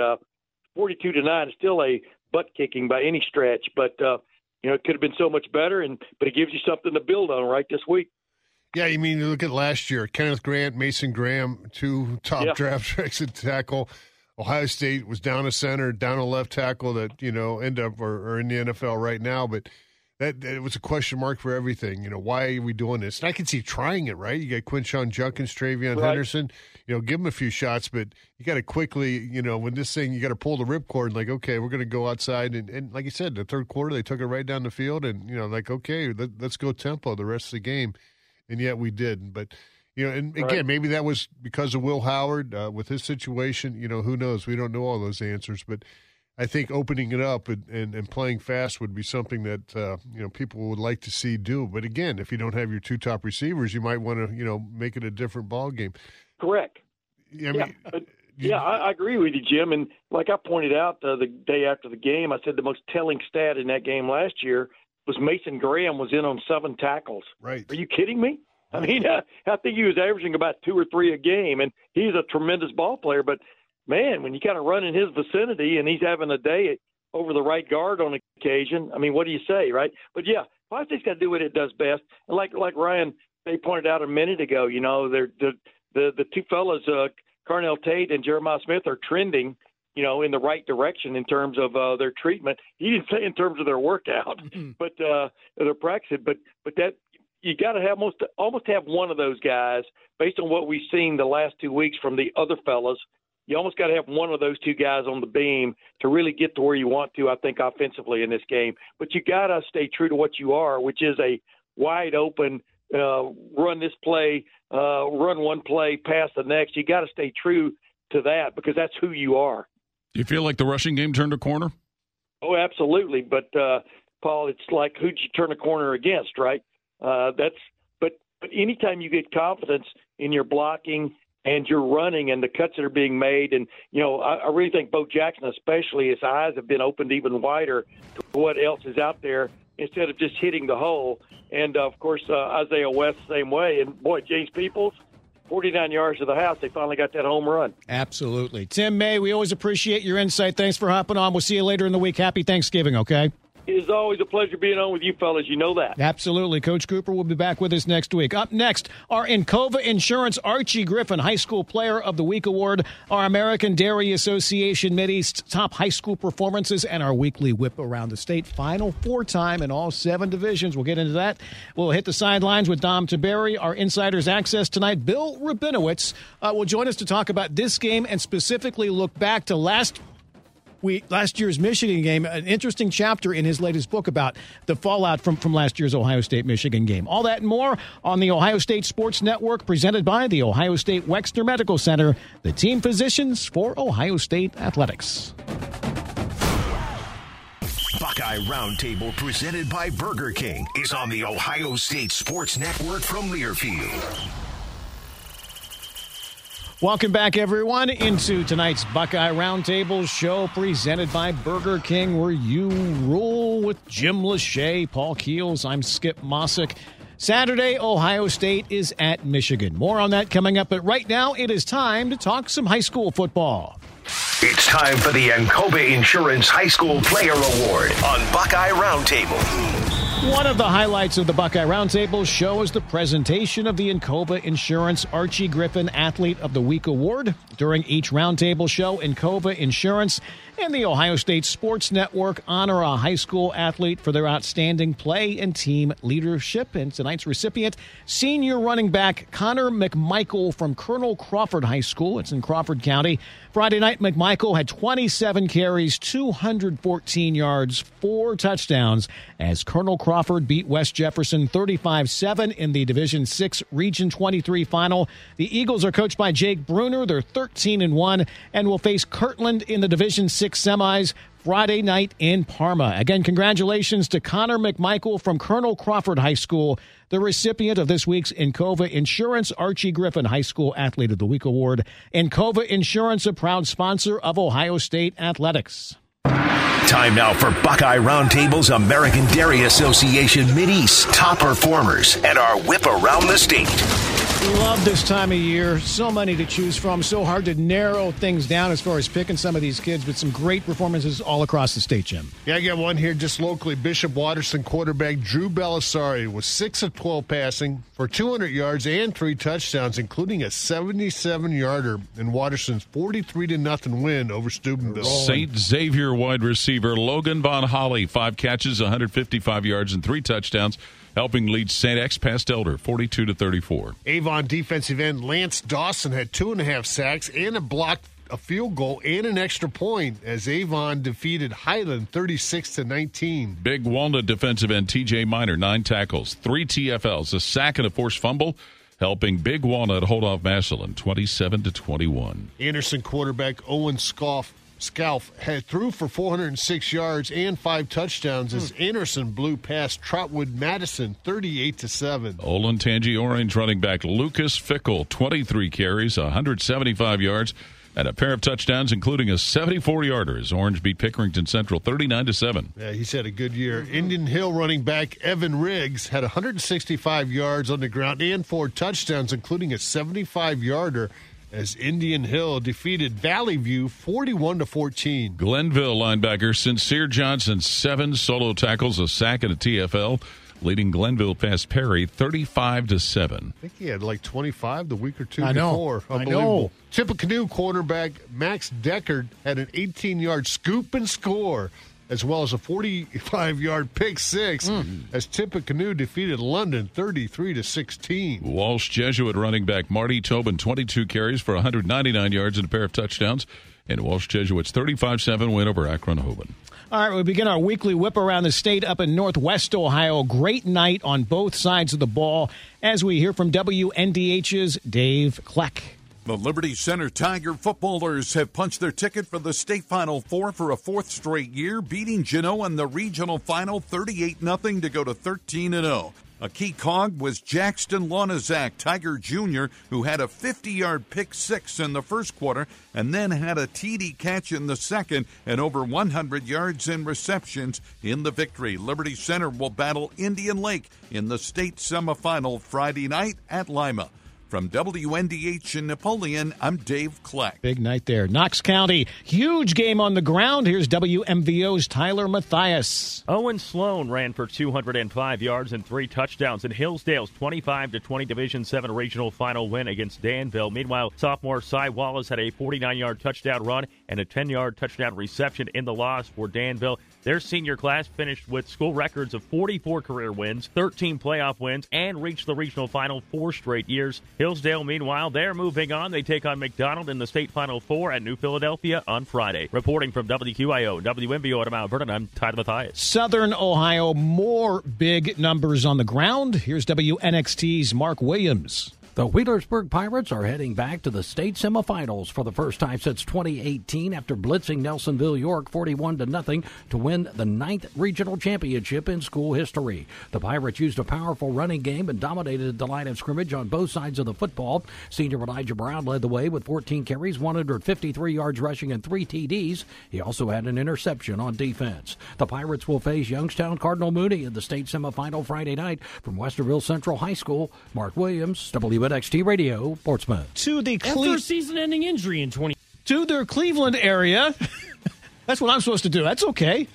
42-9 is still a butt-kicking by any stretch, but it could have been so much better, but it gives you something to build on right this week. Yeah, you mean, you look at last year, Kenneth Grant, Mason Graham, 2 top draft picks at tackle. Ohio State was down a center, down a left tackle that, end up or in the NFL right now. But that it was a question mark for everything. Why are we doing this? And I can see trying it, right? You got Quinshon Judkins, Travion Henderson. Give them a few shots, but you got to quickly, when this thing, you got to pull the ripcord and okay, we're going to go outside. And like you said, the third quarter, they took it right down the field and, okay, let's go tempo the rest of the game. And yet we didn't. But, and again, maybe that was because of Will Howard with his situation. Who knows? We don't know all those answers. But I think opening it up and playing fast would be something that people would like to see do. But again, if you don't have your two top receivers, you might want to make it a different ball game. Correct. I agree with you, Jim. And like I pointed out the day after the game, I said the most telling stat in that game last year was Mason Graham was in on 7 tackles. Right? Are you kidding me? I mean, I think he was averaging about 2 or 3 a game, and he's a tremendous ball player. But man, when you kind of run in his vicinity and he's having a day over the right guard on occasion, I mean, what do you say, right? But yeah, Ohio State's got to do what it does best. And like Ryan, they pointed out a minute ago, they're the two fellas, Carnell Tate and Jeremiah Smith, are trending, in the right direction in terms of their treatment. He didn't say in terms of their workout, but their practice. But that you got to have almost have one of those guys based on what we've seen the last 2 weeks from the other fellas. You almost got to have one of those two guys on the beam to really get to where you want to, I think, offensively in this game. But you got to stay true to what you are, which is a wide open run this play, run one play, pass the next. You got to stay true to that because that's who you are. Do you feel like the rushing game turned a corner? Oh, absolutely. But Paul, it's like who'd you turn a corner against, right? But anytime you get confidence in your blocking and your running and the cuts that are being made, and I really think Bo Jackson, especially, his eyes have been opened even wider to what else is out there instead of just hitting the hole. And of course, Isaiah West same way. And boy, James Peoples, 49 yards to the house. They finally got that home run. Absolutely. Tim May, we always appreciate your insight. Thanks for hopping on. We'll see you later in the week. Happy Thanksgiving, okay? It is always a pleasure being on with you fellas. You know that. Absolutely. Coach Cooper will be back with us next week. Up next, our Encova Insurance Archie Griffin High School Player of the Week Award, our American Dairy Association Mideast top high school performances, and our weekly whip around the state. Final 4 time in all 7 divisions. We'll get into that. We'll hit the sidelines with Dom Tiberi. Our Insider's Access tonight, Bill Rabinowitz, will join us to talk about this game and specifically look back to last year's Michigan game, an interesting chapter in his latest book about the fallout from last year's Ohio State-Michigan game. All that and more on the Ohio State Sports Network, presented by the Ohio State Wexner Medical Center, the team physicians for Ohio State athletics. Buckeye Roundtable, presented by Burger King, is on the Ohio State Sports Network from Learfield. Welcome back, everyone, into tonight's Buckeye Roundtable show presented by Burger King, where you rule with Jim Lachey, Paul Keels. I'm Skip Mossick. Saturday, Ohio State is at Michigan. More on that coming up, but right now it is time to talk some high school football. It's time for the Encova Insurance High School Player Award on Buckeye Roundtable. One of the highlights of the Buckeye Roundtable show is the presentation of the Encova Insurance Archie Griffin Athlete of the Week Award. During each Roundtable show, Encova Insurance and the Ohio State Sports Network honor a high school athlete for their outstanding play and team leadership. And tonight's recipient, senior running back Connor McMichael from Colonel Crawford High School. It's in Crawford County. Friday night, McMichael had 27 carries, 214 yards, 4 touchdowns as Colonel Crawford beat West Jefferson 35-7 in the Division VI Region 23 final. The Eagles are coached by Jake Bruner. They're 13-1 and will face Kirtland in the Division VI semis Friday night in Parma. Again, congratulations to Connor McMichael from Colonel Crawford High School, the recipient of this week's Encova Insurance Archie Griffin High School Athlete of the Week Award. Encova Insurance, a proud sponsor of Ohio State athletics. Time now for Buckeye Roundtable's American Dairy Association Mideast top performers and our whip around the state. Love this time of year. So many to choose from. So hard to narrow things down as far as picking some of these kids, but some great performances all across the state, Jim. Yeah, I got one here just locally. Bishop Watterson quarterback Drew Belisari was 6 of 12 passing for 200 yards and 3 touchdowns, including a 77-yarder in Watterson's 43-0 win over Steubenville. St. Xavier wide receiver Logan Von Holly, 5 catches, 155 yards, and 3 touchdowns, helping lead St. X past Elder, 42-34. Avon defensive end Lance Dawson had 2.5 sacks and a field goal and an extra point as Avon defeated Highland 36-19. Big Walnut defensive end TJ Miner, 9 tackles, 3 TFLs, a sack and a forced fumble, helping Big Walnut hold off Massillon 27-21. Anderson quarterback Owen Scalf threw for 406 yards and 5 touchdowns as Anderson blew past Trotwood Madison 38-7. Olentangy Orange running back Lucas Fickle, 23 carries, 175 yards, and a pair of touchdowns, including a 74-yarder as Orange beat Pickerington Central 39-7. Yeah, he's had a good year. Indian Hill running back Evan Riggs had 165 yards on the ground and 4 touchdowns, including a 75-yarder as Indian Hill defeated Valley View 41-14. Glenville linebacker Sincere Johnson, 7 solo tackles, a sack, and a TFL, leading Glenville past Perry 35-7. I think he had like 25 the week or two before. Unbelievable. Tippecanoe cornerback Max Deckard had an 18-yard scoop and score, as well as a 45-yard pick six as Tippecanoe defeated London 33-16. Walsh Jesuit running back Marty Tobin, 22 carries for 199 yards and a pair of touchdowns. And Walsh Jesuit's 35-7 win over Akron-Hoban. All right, we begin our weekly whip around the state up in Northwest Ohio. Great night on both sides of the ball as we hear from WNDH's Dave Kleck. The Liberty Center Tiger footballers have punched their ticket for the state Final Four for a 4th straight year, beating Genoa in the regional final 38-0 to go to 13-0. A key cog was Jackson Lonazak, Tiger Jr., who had a 50-yard pick six in the first quarter and then had a TD catch in the second and over 100 yards in receptions in the victory. Liberty Center will battle Indian Lake in the state semifinal Friday night at Lima. From WNDH in Napoleon, I'm Dave Kleck. Big night there. Knox County, huge game on the ground. Here's WMVO's Tyler Mathias. Owen Sloan ran for 205 yards and 3 touchdowns in Hillsdale's 25-20 Division VII regional final win against Danville. Meanwhile, sophomore Cy Wallace had a 49-yard touchdown run and a 10-yard touchdown reception in the loss for Danville. Their senior class finished with school records of 44 career wins, 13 playoff wins, and reached the regional final 4 straight years. Hillsdale, meanwhile, they're moving on. They take on McDonald in the state Final Four at New Philadelphia on Friday. Reporting from WQIO, WMVO at Mount Vernon, I'm Tyler Mathias. Southern Ohio, more big numbers on the ground. Here's WNXT's Mark Williams. The Wheelersburg Pirates are heading back to the state semifinals for the first time since 2018 after blitzing Nelsonville York 41-0 to win the 9th regional championship in school history. The Pirates used a powerful running game and dominated the line of scrimmage on both sides of the football. Senior Elijah Brown led the way with 14 carries, 153 yards rushing, and 3 TDs. He also had an interception on defense. The Pirates will face Youngstown Cardinal Mooney in the state semifinal Friday night from Westerville Central High School. Mark Williams, WNXT Radio, Portsmouth. To the after a season-ending injury in 20. To their Cleveland area. That's what I'm supposed to do. That's okay.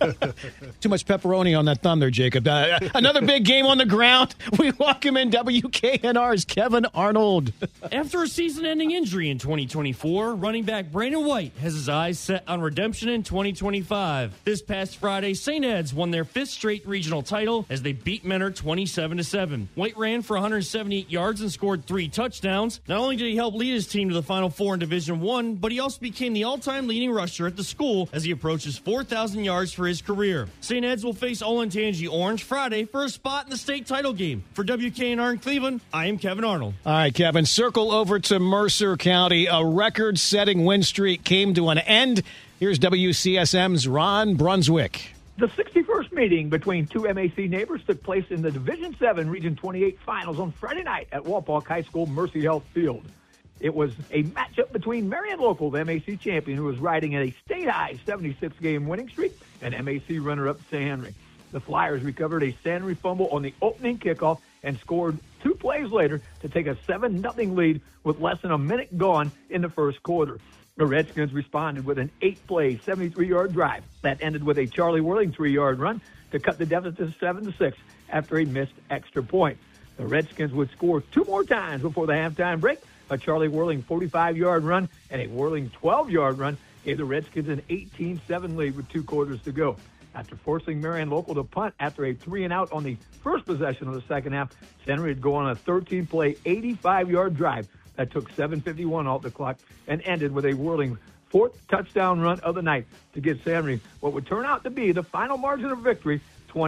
Too much pepperoni on that thumb there, Jacob. Another big game on the ground. We welcome in WKNR's Kevin Arnold. After a season-ending injury in 2024, running back Brandon White has his eyes set on redemption in 2025. This past Friday, St. Ed's won their 5th straight regional title as they beat Mentor 27-7. White ran for 178 yards and scored 3 touchdowns. Not only did he help lead his team to the Final Four in Division I, but he also became the all-time leading rusher at the school as he approaches 4,000 yards for his career. St. Ed's will face Olentangy Orange Friday for a spot in the state title game. For WKNR in Cleveland, I am Kevin Arnold. All right, Kevin, circle over to Mercer County. A record-setting win streak came to an end. Here's WCSM's Ron Brunswick. The 61st meeting between two MAC neighbors took place in the Division VII Region 28 Finals on Friday night at Wapak High School Mercy Health Field. It was a matchup between Marion Local, the MAC champion, who was riding a state-high 76-game winning streak, and MAC runner-up St. Henry. The Flyers recovered a St. Henry fumble on the opening kickoff and scored 2 plays later to take a 7-0 lead with less than a minute gone in the first quarter. The Redskins responded with an 8-play, 73-yard drive that ended with a Charlie Whirling 3-yard run to cut the deficit to 7-6 after a missed extra point. The Redskins would score 2 more times before the halftime break. A Charlie Whirling 45-yard run and a Whirling 12-yard run gave the Redskins an 18-7 lead with 2 quarters to go. After forcing Marion Local to punt after a 3-and-out on the first possession of the second half, St. Henry would go on a 13-play, 85-yard drive that took 7:51 off the clock and ended with a Whirling 4th touchdown run of the night to give St. Henry what would turn out to be the final margin of victory,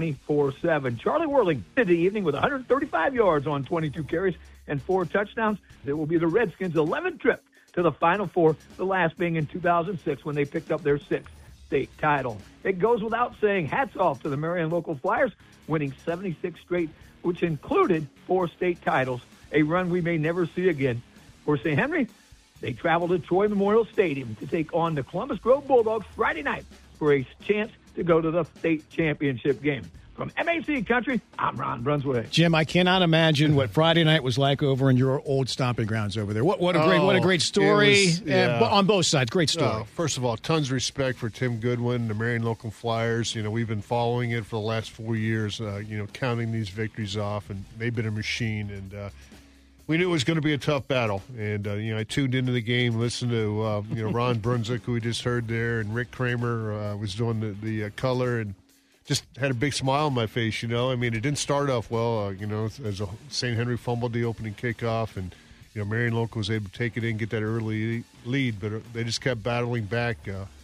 24-7. Charlie Whirling did the evening with 135 yards on 22 carries and 4 touchdowns. It will be the Redskins' 11th trip to the Final Four, the last being in 2006 when they picked up their 6th state title. It goes without saying, hats off to the Marion Local Flyers, winning 76 straight, which included 4 state titles, a run we may never see again. For St. Henry, they travel to Troy Memorial Stadium to take on the Columbus Grove Bulldogs Friday night for a chance to go to the state championship game. From MAC Country, I'm Ron Brunswick. Jim, I cannot imagine what Friday night was like over in your old stomping grounds over there. What a great story on both sides. Great story. First of all, tons of respect for Tim Goodwin, the Marion Local Flyers. We've been following it for the last 4 years, counting these victories off, and they've been a machine. And we knew it was going to be a tough battle. And, I tuned into the game, listened to, Ron Brunswick, who we just heard there, and Rick Kramer was doing the color, and just had a big smile on my face, It didn't start off well, as St. Henry fumbled the opening kickoff, and, Marion Local was able to take it in, get that early lead, but they just kept battling back.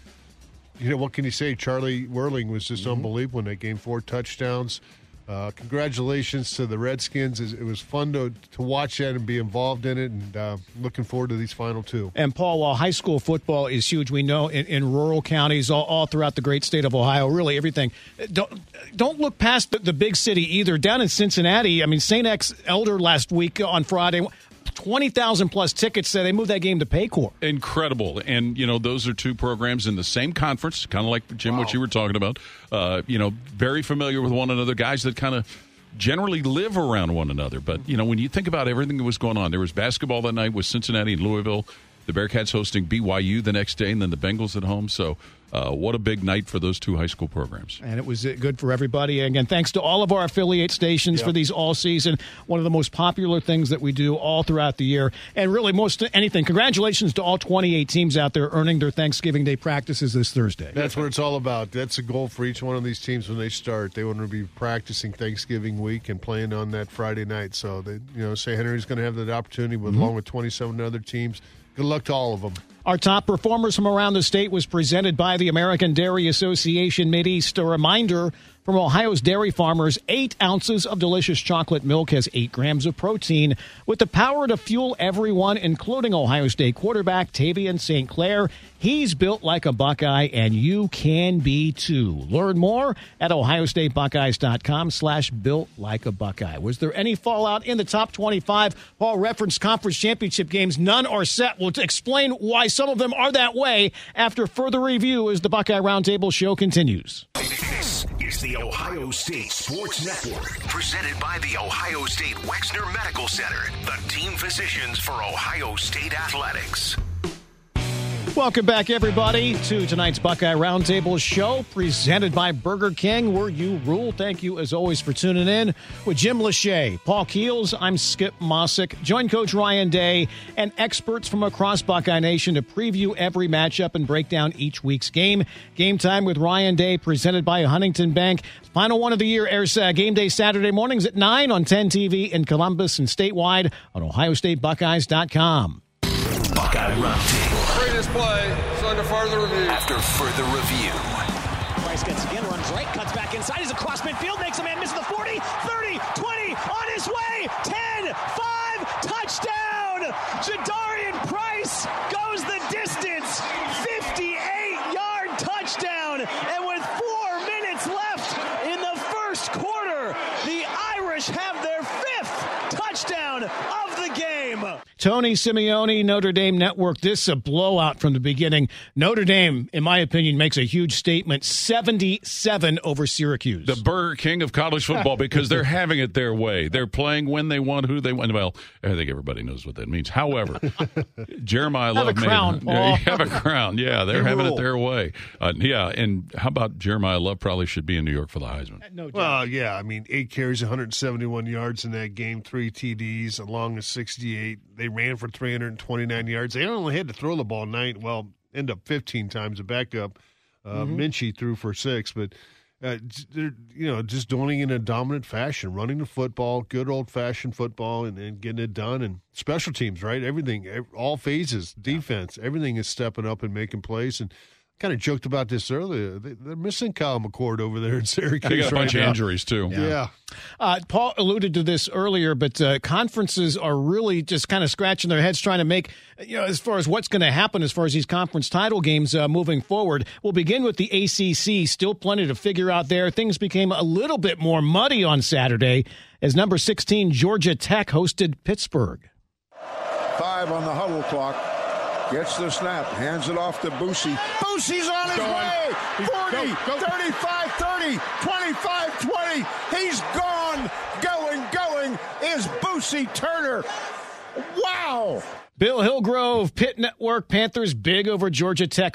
What can you say? Charlie Whirling was just unbelievable in that game, 4 touchdowns. Congratulations to the Redskins. It was fun to watch that and be involved in it, and looking forward to these final 2. And, Paul, while high school football is huge, we know in rural counties all throughout the great state of Ohio, really everything, don't look past the big city either. Down in Cincinnati, St. X Elder last week on Friday, 20,000 plus tickets. They moved that game to Paycor. Incredible. And, those are 2 programs in the same conference, kind of like, Jim, what you were talking about. Very familiar with one another, guys that kind of generally live around one another. But, when you think about everything that was going on, there was basketball that night with Cincinnati and Louisville, the Bearcats hosting BYU the next day, and then the Bengals at home. So what a big night for those 2 high school programs. And it was good for everybody. Again, thanks to all of our affiliate stations for these all season. One of the most popular things that we do all throughout the year. And really, most anything. Congratulations to all 28 teams out there earning their Thanksgiving Day practices this Thursday. That's what it's all about. That's the goal for each one of these teams when they start. They want to be practicing Thanksgiving week and playing on that Friday night. So, St. Henry's going to have that opportunity along with 27 other teams. Good luck to all of them. Our top performers from around the state was presented by the American Dairy Association Mideast. A reminder from Ohio's dairy farmers, 8 ounces of delicious chocolate milk has 8 grams of protein. With the power to fuel everyone, including Ohio State quarterback Tavian St. Clair, he's built like a Buckeye, and you can be too. Learn more at ohiostatebuckeyes.com/built-like-a-Buckeye. Was there any fallout in the top 25? Paul referenced conference championship games. None are set. We'll explain why some of them are that way after further review as the Buckeye Roundtable show continues. This is the Ohio State Sports Network, presented by the Ohio State Wexner Medical Center, the team physicians for Ohio State Athletics. Welcome back, everybody, to tonight's Buckeye Roundtable show presented by Burger King, where you rule. Thank you, as always, for tuning in. With Jim Lachey, Paul Keels, I'm Skip Mossick. Join Coach Ryan Day and experts from across Buckeye Nation to preview every matchup and break down each week's game. Game Time with Ryan Day, presented by Huntington Bank. Final one of the year airs game day Saturday mornings at 9 on 10 TV in Columbus and statewide on OhioStateBuckeyes.com. Buckeye Roundtable. Greatest play is under further review. After further review. Price gets again, runs right, cuts back inside. He's across midfield, makes a man miss the 40, 30, 20, on his way, 10, 5, touchdown! Jadarian Price goes the distance, 58-yard touchdown, and with 4 minutes left in the first quarter, the Irish have their 5th touchdown of the game. Tony Simeone, Notre Dame Network. This is a blowout from the beginning. Notre Dame, in my opinion, makes a huge statement, 77 over Syracuse. The Burger King of college football, because they're having it their way. They're playing when they want, who they want. Well, I think everybody knows what that means. However, Jeremiah Love have a crown, Paul. Have a crown. Yeah, they're having it their way. And how about Jeremiah Love probably should be in New York for the Heisman? No, well, yeah, 8 carries, 171 yards in that game, 3 TDs, along with 68. They ran for 329 yards. They only had to throw the ball end up 15 times. A backup, Minchie threw for 6, but they're just doing it in a dominant fashion, running the football, good old fashioned football, and getting it done. And special teams, right? Everything, all phases, defense, everything is stepping up and making plays. And kind of joked about this earlier. They're missing Kyle McCord over there in Syracuse. They got a bunch of now. injuries, too. Yeah. Paul alluded to this earlier, but conferences are really just kind of scratching their heads trying to make, as far as what's going to happen as far as these conference title games moving forward. We'll begin with the ACC. Still plenty to figure out there. Things became a little bit more muddy on Saturday as number 16 Georgia Tech hosted Pittsburgh. 5 on the huddle clock. Gets the snap, hands it off to Boosie. Boosie's on his way! 40, 35, 30, 25, 20. He's gone! Going is Boosie Turner. Wow! Bill Hillgrove, Pitt Network, Panthers big over Georgia Tech,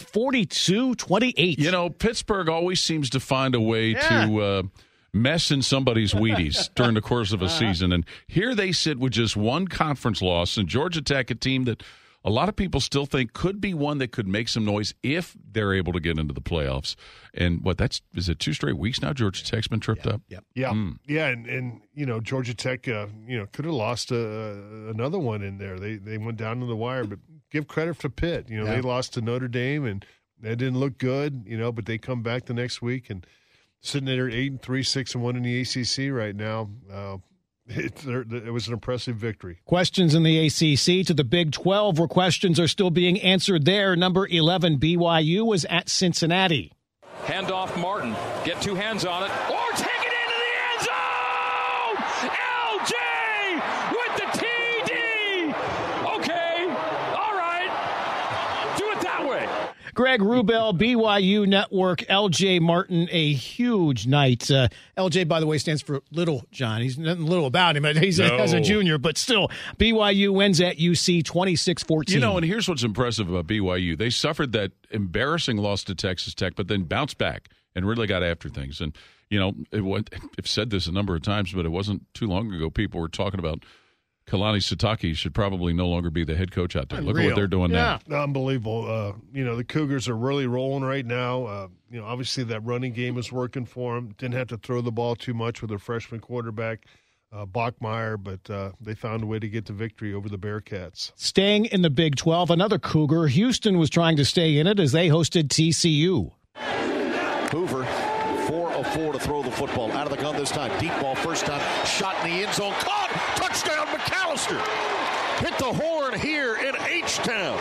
42-28. Pittsburgh always seems to find a way to mess in somebody's Wheaties during the course of a season. And here they sit with just one conference loss, and Georgia Tech, a team that a lot of people still think could be one that could make some noise if they're able to get into the playoffs. And is it 2 straight weeks now Georgia Tech's been tripped up? Yeah. And Georgia Tech, could have lost another one in there. They went down to the wire, but give credit to Pitt. They lost to Notre Dame, and that didn't look good, but they come back the next week and sitting there 8-3, 6-1 in the ACC right now. It was an impressive victory. Questions in the ACC to the Big 12, where questions are still being answered there. Number 11 BYU was at Cincinnati. Hand off Martin. Get 2 hands on it. Or take it into the end zone! LJ with the TD! Okay. All right. Do it that way. Greg Wrubell, BYU Network, LJ Martin, a huge night. LJ, by the way, stands for Little John. He's nothing little about him. He's as a junior, but still, BYU wins at UC 26-14. And here's what's impressive about BYU. They suffered that embarrassing loss to Texas Tech, but then bounced back and really got after things. And, I've said this a number of times, but it wasn't too long ago people were talking about Kalani Sitake should probably no longer be the head coach out there. Look at what they're doing now. Unbelievable. The Cougars are really rolling right now. Obviously that running game is working for them. Didn't have to throw the ball too much with their freshman quarterback, Bachmeier, but they found a way to get the victory over the Bearcats. Staying in the Big 12, another Cougar. Houston was trying to stay in it as they hosted TCU. Hoover, 4 of 4 to throw the football. Out of the gun this time. Deep ball first time. Shot in the end zone. Caught! Touchdown McAllister. Hit the horn here in H-Town.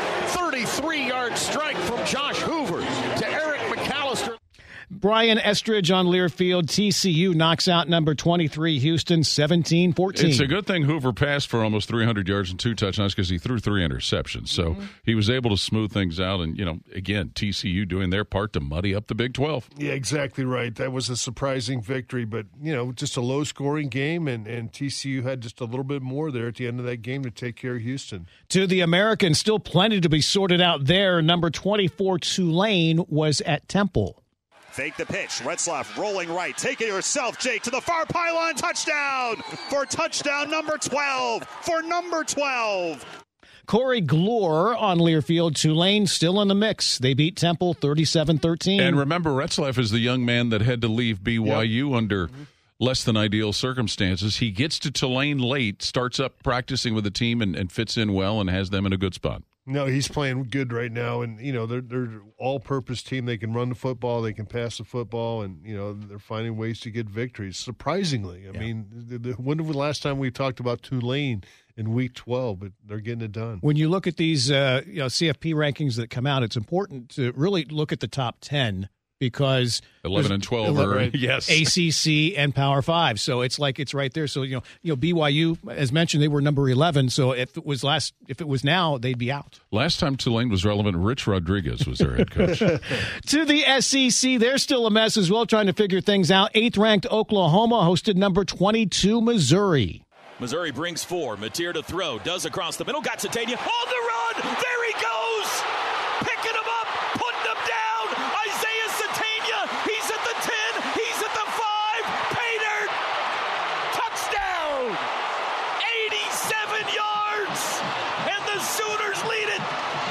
33-yard strike from Josh Hoover to Eric McAllister. Brian Estridge on Learfield. TCU knocks out number 23 Houston 17-14. It's a good thing Hoover passed for almost 300 yards and 2 touchdowns because he threw 3 interceptions. So he was able to smooth things out. And, again, TCU doing their part to muddy up the Big 12. Yeah, exactly right. That was a surprising victory, but, just a low-scoring game, and TCU had just a little bit more there at the end of that game to take care of Houston. To the Americans, still plenty to be sorted out there. Number 24 Tulane was at Temple. Fake the pitch. Retzlaff rolling right. Take it yourself, Jake, to the far pylon. Touchdown for touchdown number 12. For number 12. Corey Glore on Learfield. Tulane still in the mix. They beat Temple 37-13. And remember, Retzlaff is the young man that had to leave BYU under less than ideal circumstances. He gets to Tulane late, starts up practicing with the team, and fits in well and has them in a good spot. No, he's playing good right now, and they're all-purpose team. They can run the football, they can pass the football, and they're finding ways to get victories. Surprisingly, I mean, when was the last time we talked about Tulane in Week 12? But they're getting it done. When you look at these CFP rankings that come out, it's important to really look at the top 10. Because 11 and 12 are yes, ACC and Power 5, so it's right there. So BYU, as mentioned, they were number 11. So if it was now, they'd be out. Last time Tulane was relevant, Rich Rodriguez was their head coach. To the SEC, they're still a mess as well, trying to figure things out. 8th ranked Oklahoma hosted number 22 Missouri. Missouri brings 4. Mateer to throw, does across the middle, got Satania on the run. There he goes, picking him up, putting him down. Isaiah Satania, he's at the 10, he's at the 5. Painter, touchdown, 87 yards, and the Sooners lead it.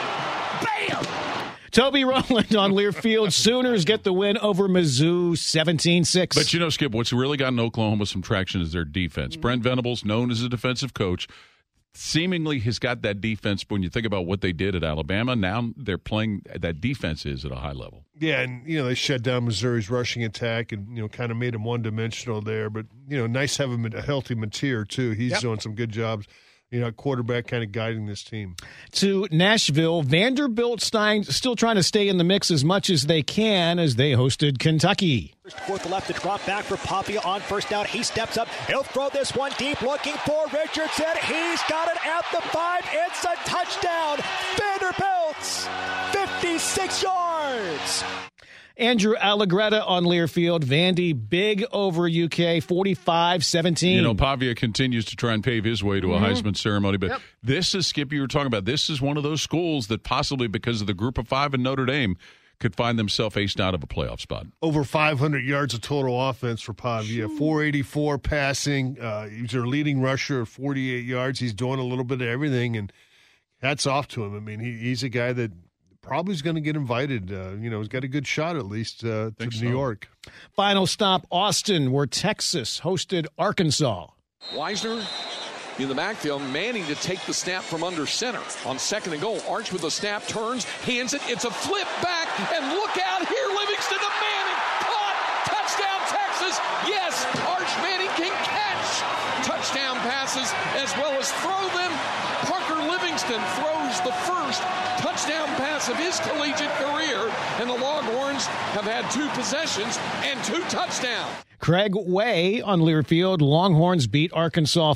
Bam! Toby Rowland on Learfield. Sooners get the win over Mizzou 17-6. But Skip, what's really gotten Oklahoma some traction is their defense. Brent Venables, known as a defensive coach, seemingly has got that defense. When you think about what they did at Alabama, now they're playing that defense is at a high level. Yeah, and they shut down Missouri's rushing attack and kind of made them one-dimensional there. But nice to have a healthy Mateer too. He's doing some good jobs. Quarterback kind of guiding this team. To Nashville, Vanderbilt still trying to stay in the mix as much as they can as they hosted Kentucky. Fourth left to drop back for Papia on first down. He steps up. He'll throw this one deep, looking for Richardson. He's got it at the 5. It's a touchdown. Vanderbilt's 56 yards. Andrew Allegretta on Learfield. Vandy big over UK, 45-17. Pavia continues to try and pave his way to a Heisman ceremony. But this is, Skip, you were talking about, this is one of those schools that possibly because of the group of 5 in Notre Dame could find themselves aced out of a playoff spot. Over 500 yards of total offense for Pavia. 484 passing. He's their leading rusher of 48 yards. He's doing a little bit of everything, and hats off to him. I mean, he's a guy that probably is going to get invited. He's got a good shot at least to New York. Final stop, Austin, where Texas hosted Arkansas. Weisner in the backfield, Manning to take the snap from under center. On 2nd and goal, Arch with the snap, turns, hands it. It's a flip back, and look out here, Livingston to Manning. Caught, touchdown Texas. Yes, Arch Manning can catch touchdown passes as well as throw them. Parker Livingston throws the first touchdown pass of his collegiate career, and the Longhorns have had 2 possessions and 2 touchdowns. Craig Way on Learfield. Longhorns beat Arkansas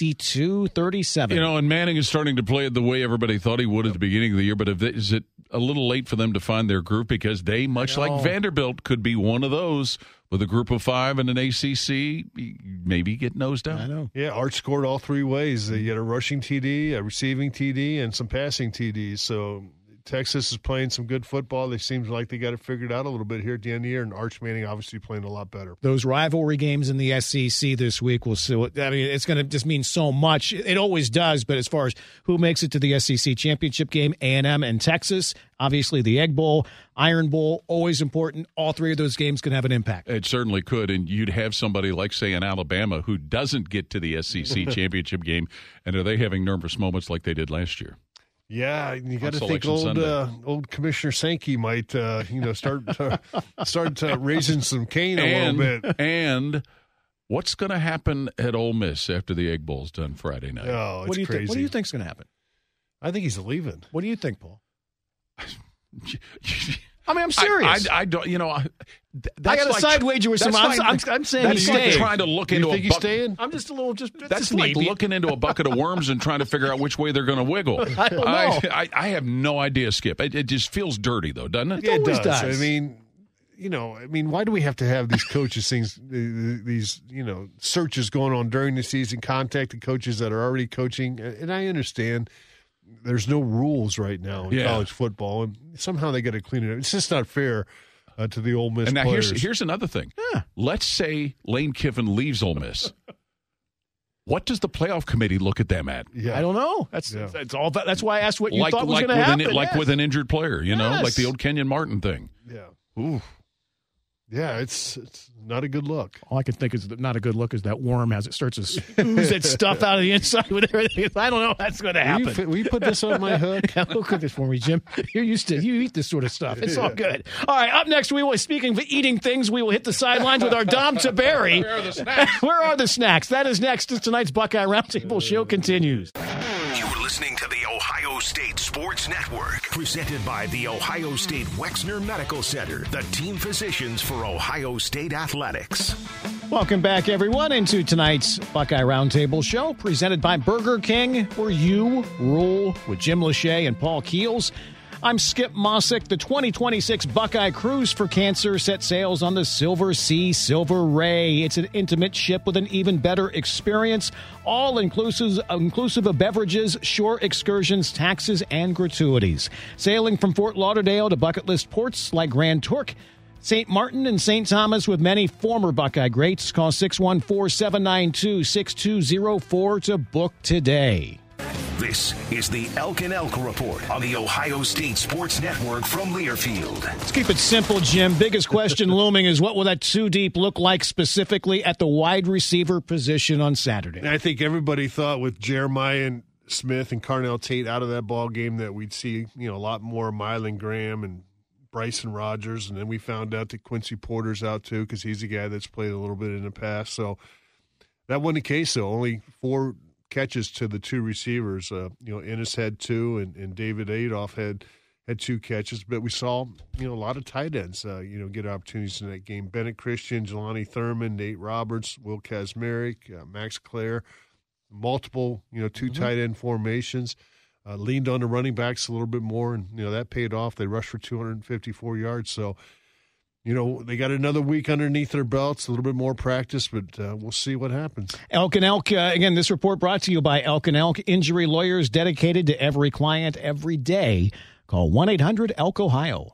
52-37. And Manning is starting to play it the way everybody thought he would at the beginning of the year, but is it a little late for them to find their group? Because they, much like Vanderbilt, could be one of those with a group of 5 and an ACC, maybe get nosed out. I know. Yeah, Arch scored all 3 ways. You had a rushing TD, a receiving TD, and some passing TDs. So Texas is playing some good football. They seem like they got it figured out a little bit here at the end of the year, and Arch Manning obviously playing a lot better. Those rivalry games in the SEC this week will see. I mean, it's going to just mean so much. It always does, but as far as who makes it to the SEC championship game, A&M and Texas, obviously the Egg Bowl, Iron Bowl, always important. All 3 of those games can have an impact. It certainly could, and you'd have somebody like, say, in Alabama who doesn't get to the SEC championship game, and are they having nervous moments like they did last year? Yeah, you got to think old Commissioner Sankey might, start raising some cane a little bit. And what's going to happen at Ole Miss after the Egg Bowl's done Friday night? Oh, it's crazy. What do you think's going to happen? I think he's leaving. What do you think, Paul? I mean, I'm serious. I don't. I got a side wager with some. I'm saying he's staying. Trying to look into. You think he's staying? I'm just a little. That's like looking into a bucket of worms and trying to figure out which way they're going to wiggle. I don't know. I have no idea, Skip. It just feels dirty, though, doesn't it? Yeah, it does. I mean, why do we have to have these coaches things, these searches going on during the season, contacting coaches that are already coaching? And I understand there's no rules right now in college football, and somehow they got to clean it up. It's just not fair to the Ole Miss and now players. Here's another thing. Yeah. Let's say Lane Kiffin leaves Ole Miss. What does the playoff committee look at them at? Yeah. I don't know. That's all. That's why I asked what you thought was going to happen. With an injured player, like the old Kenyon Martin thing. Yeah. Ooh. Yeah, it's not a good look. All I can think is not a good look is that worm as it starts to ooze that stuff out of the inside with everything. I don't know if that's going to happen. Will you put this on my hook? Look cook this for me, Jim. You eat this sort of stuff. It's all good. All right, up next, speaking of eating things, we will hit the sidelines with our Dom Taberi. Where are the snacks? Where are the snacks? That is next as tonight's Buckeye Roundtable show continues. You're listening to the Ohio State Sports Network, presented by the Ohio State Wexner Medical Center, the team physicians for Ohio State athletics. Welcome back, everyone, into tonight's Buckeye Roundtable show, presented by Burger King, where you rule, with Jim Lachey and Paul Keels. I'm Skip Mossick. The 2026 Buckeye Cruise for Cancer set sails on the Silver Sea Silver Ray. It's an intimate ship with an even better experience, all inclusive of beverages, shore excursions, taxes, and gratuities. Sailing from Fort Lauderdale to bucket list ports like Grand Turk, St. Martin, and St. Thomas with many former Buckeye greats. Call 614-792-6204 to book today. This is the Elk and Elk Report on the Ohio State Sports Network from Learfield. Let's keep it simple, Jim. Biggest question looming is what will that two deep look like specifically at the wide receiver position on Saturday? And I think everybody thought with Jeremiah and Smith and Carnell Tate out of that ball game, that we'd see, a lot more Mylan Graham and Bryson Rogers. And then we found out that Quincy Porter's out too, because he's a guy that's played a little bit in the past. So that wasn't the case, though. Only 4 catches to the 2 receivers. Ennis had 2 and David Adolph had 2 catches. But we saw, a lot of tight ends, get opportunities in that game. Bennett Christian, Jelani Thurman, Nate Roberts, Will Kazmarek, Max Clare, multiple, 2 tight end formations. Leaned on the running backs a little bit more, and, that paid off. They rushed for 254 yards. So, they got another week underneath their belts, a little bit more practice, but we'll see what happens. Elk and Elk, again, this report brought to you by Elk and Elk, injury lawyers dedicated to every client every day. Call 1-800-ELK-OHIO.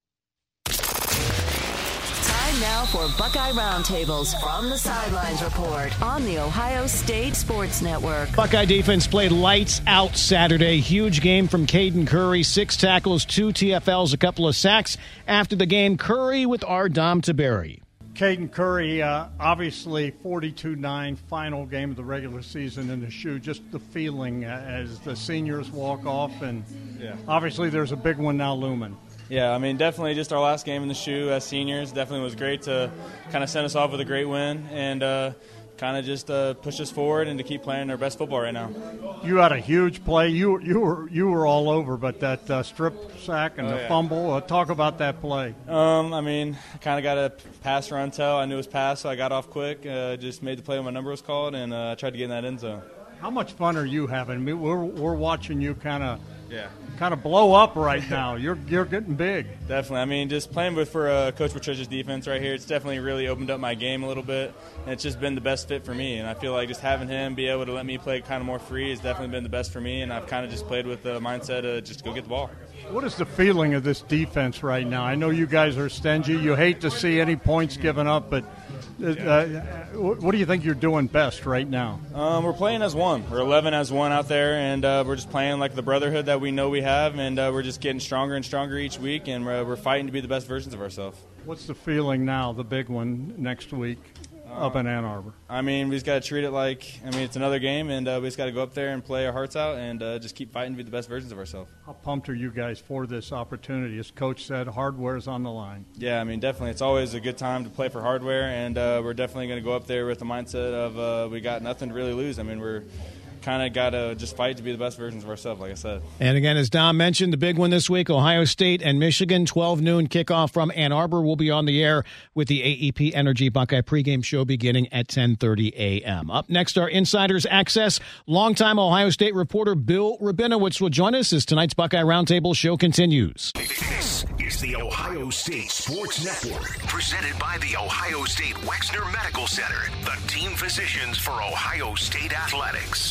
Time now for Buckeye Roundtables from the Sidelines Report on the Ohio State Sports Network. Buckeye defense played lights out Saturday. Huge game from Caden Curry. 6 tackles, 2 TFLs, a couple of sacks. After the game, Curry with our Dom Taberi. Caden Curry, obviously 42-9, final game of the regular season in the shoe. Just the feeling as the seniors walk off, and obviously there's a big one now looming. Yeah, I mean, definitely just our last game in the shoe as seniors. Definitely was great to kind of send us off with a great win and kind of just push us forward and to keep playing our best football right now. You had a huge play. You were all over, but that strip sack and the fumble. Talk about that play. I mean, I kind of got a pass run tell. I knew it was pass, so I got off quick. Just made the play when my number was called, and I tried to get in that end zone. How much fun are you having? I mean, we're watching you kind of blow up right now. You're getting big. Definitely. I mean, just playing for Coach Patricia's defense right here, it's definitely really opened up my game a little bit, and it's just been the best fit for me. And I feel like just having him be able to let me play kind of more free has definitely been the best for me, and I've kind of just played with the mindset of just go get the ball. What is the feeling of this defense right now? I know you guys are stingy. You hate to see any points given up, but what do you think you're doing best right now? We're playing as one. We're 11 as one out there, and we're just playing like the brotherhood that we know we have, and we're just getting stronger and stronger each week, and we're fighting to be the best versions of ourselves. What's the feeling now, the big one next week up in Ann Arbor? I mean, we just got to treat it like, it's another game, and we just got to go up there and play our hearts out and just keep fighting to be the best versions of ourselves. How pumped are you guys for this opportunity? As Coach said, hardware's on the line. Yeah, I mean, definitely. It's always a good time to play for hardware, and we're definitely going to go up there with the mindset of we got nothing to really lose. I mean, we're kind of got to just fight to be the best versions of ourselves, like I said. And again, as Dom mentioned, the big one this week, Ohio State and Michigan, 12 noon kickoff from Ann Arbor. We'll be on the air with the AEP Energy Buckeye pregame show beginning at 10:30 a.m. Up next, our Insiders Access. Longtime Ohio State reporter Bill Rabinowitz will join us as tonight's Buckeye Roundtable show continues. This is the Ohio State Sports Network, presented by the Ohio State Wexner Medical Center, the team physicians for Ohio State Athletics.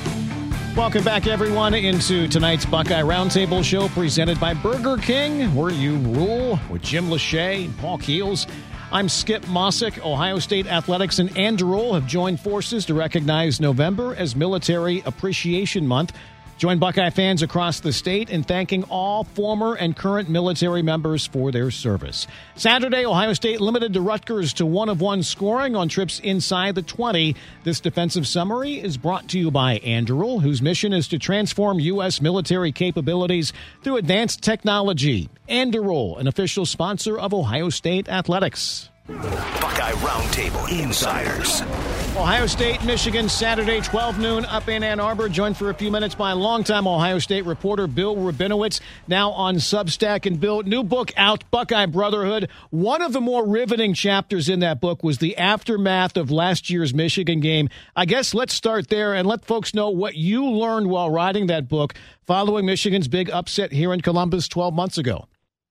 Welcome back, everyone, into tonight's Buckeye Roundtable show presented by Burger King, where you rule, with Jim Lachey and Paul Keels. I'm Skip Mossick. Ohio State Athletics and Anduril have joined forces to recognize November as Military Appreciation Month. Join Buckeye fans across the state in thanking all former and current military members for their service. Saturday, Ohio State limited to Rutgers to 1-of-1 scoring on trips inside the 20. This defensive summary is brought to you by Anduril, whose mission is to transform U.S. military capabilities through advanced technology. Anduril, an official sponsor of Ohio State Athletics. Buckeye Roundtable Insiders. Ohio State, Michigan, Saturday, 12 noon up in Ann Arbor. Joined for a few minutes by longtime Ohio State reporter Bill Rabinowitz, now on Substack. And Bill, new book out, Buckeye Brotherhood. One of the more riveting chapters in that book was the aftermath of last year's Michigan game. I guess let's start there and let folks know what you learned while writing that book following Michigan's big upset here in Columbus 12 months ago.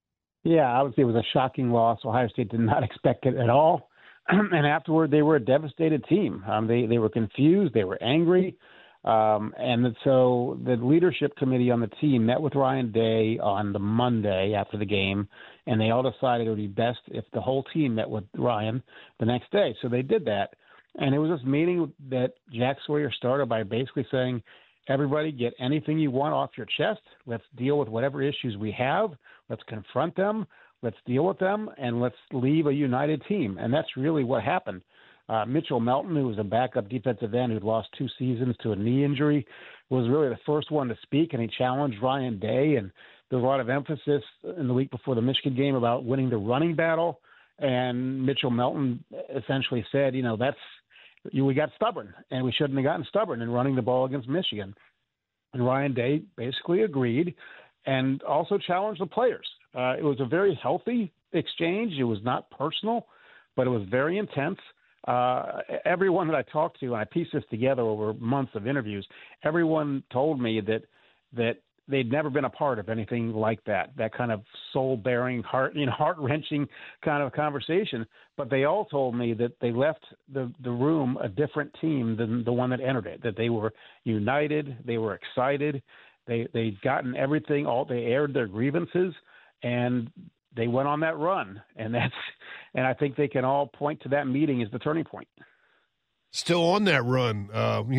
Yeah, I would say it was a shocking loss. Ohio State did not expect it at all. And afterward, they were a devastated team. They were confused. They were angry. And so the leadership committee on the team met with Ryan Day on the Monday after the game, and they all decided it would be best if the whole team met with Ryan the next day. So they did that. And it was this meeting that Jack Sawyer started by basically saying, everybody get anything you want off your chest. Let's deal with whatever issues we have. Let's confront them. Let's deal with them, and let's leave a united team. And that's really what happened. Mitchell Melton, who was a backup defensive end who'd lost 2 seasons to a knee injury, was really the first one to speak, and he challenged Ryan Day. And there was a lot of emphasis in the week before the Michigan game about winning the running battle. And Mitchell Melton essentially said, we got stubborn, and we shouldn't have gotten stubborn in running the ball against Michigan. And Ryan Day basically agreed and also challenged the players. It was a very healthy exchange. It was not personal, but it was very intense. Everyone that I talked to, and I pieced this together over months of interviews, everyone told me that they'd never been a part of anything like that kind of soul-bearing, heart-wrenching kind of conversation. But they all told me that they left the room a different team than the one that entered it, that they were united, they were excited, they'd gotten everything, they aired their grievances, and they went on that run. And I think they can all point to that meeting as the turning point. Still on that run,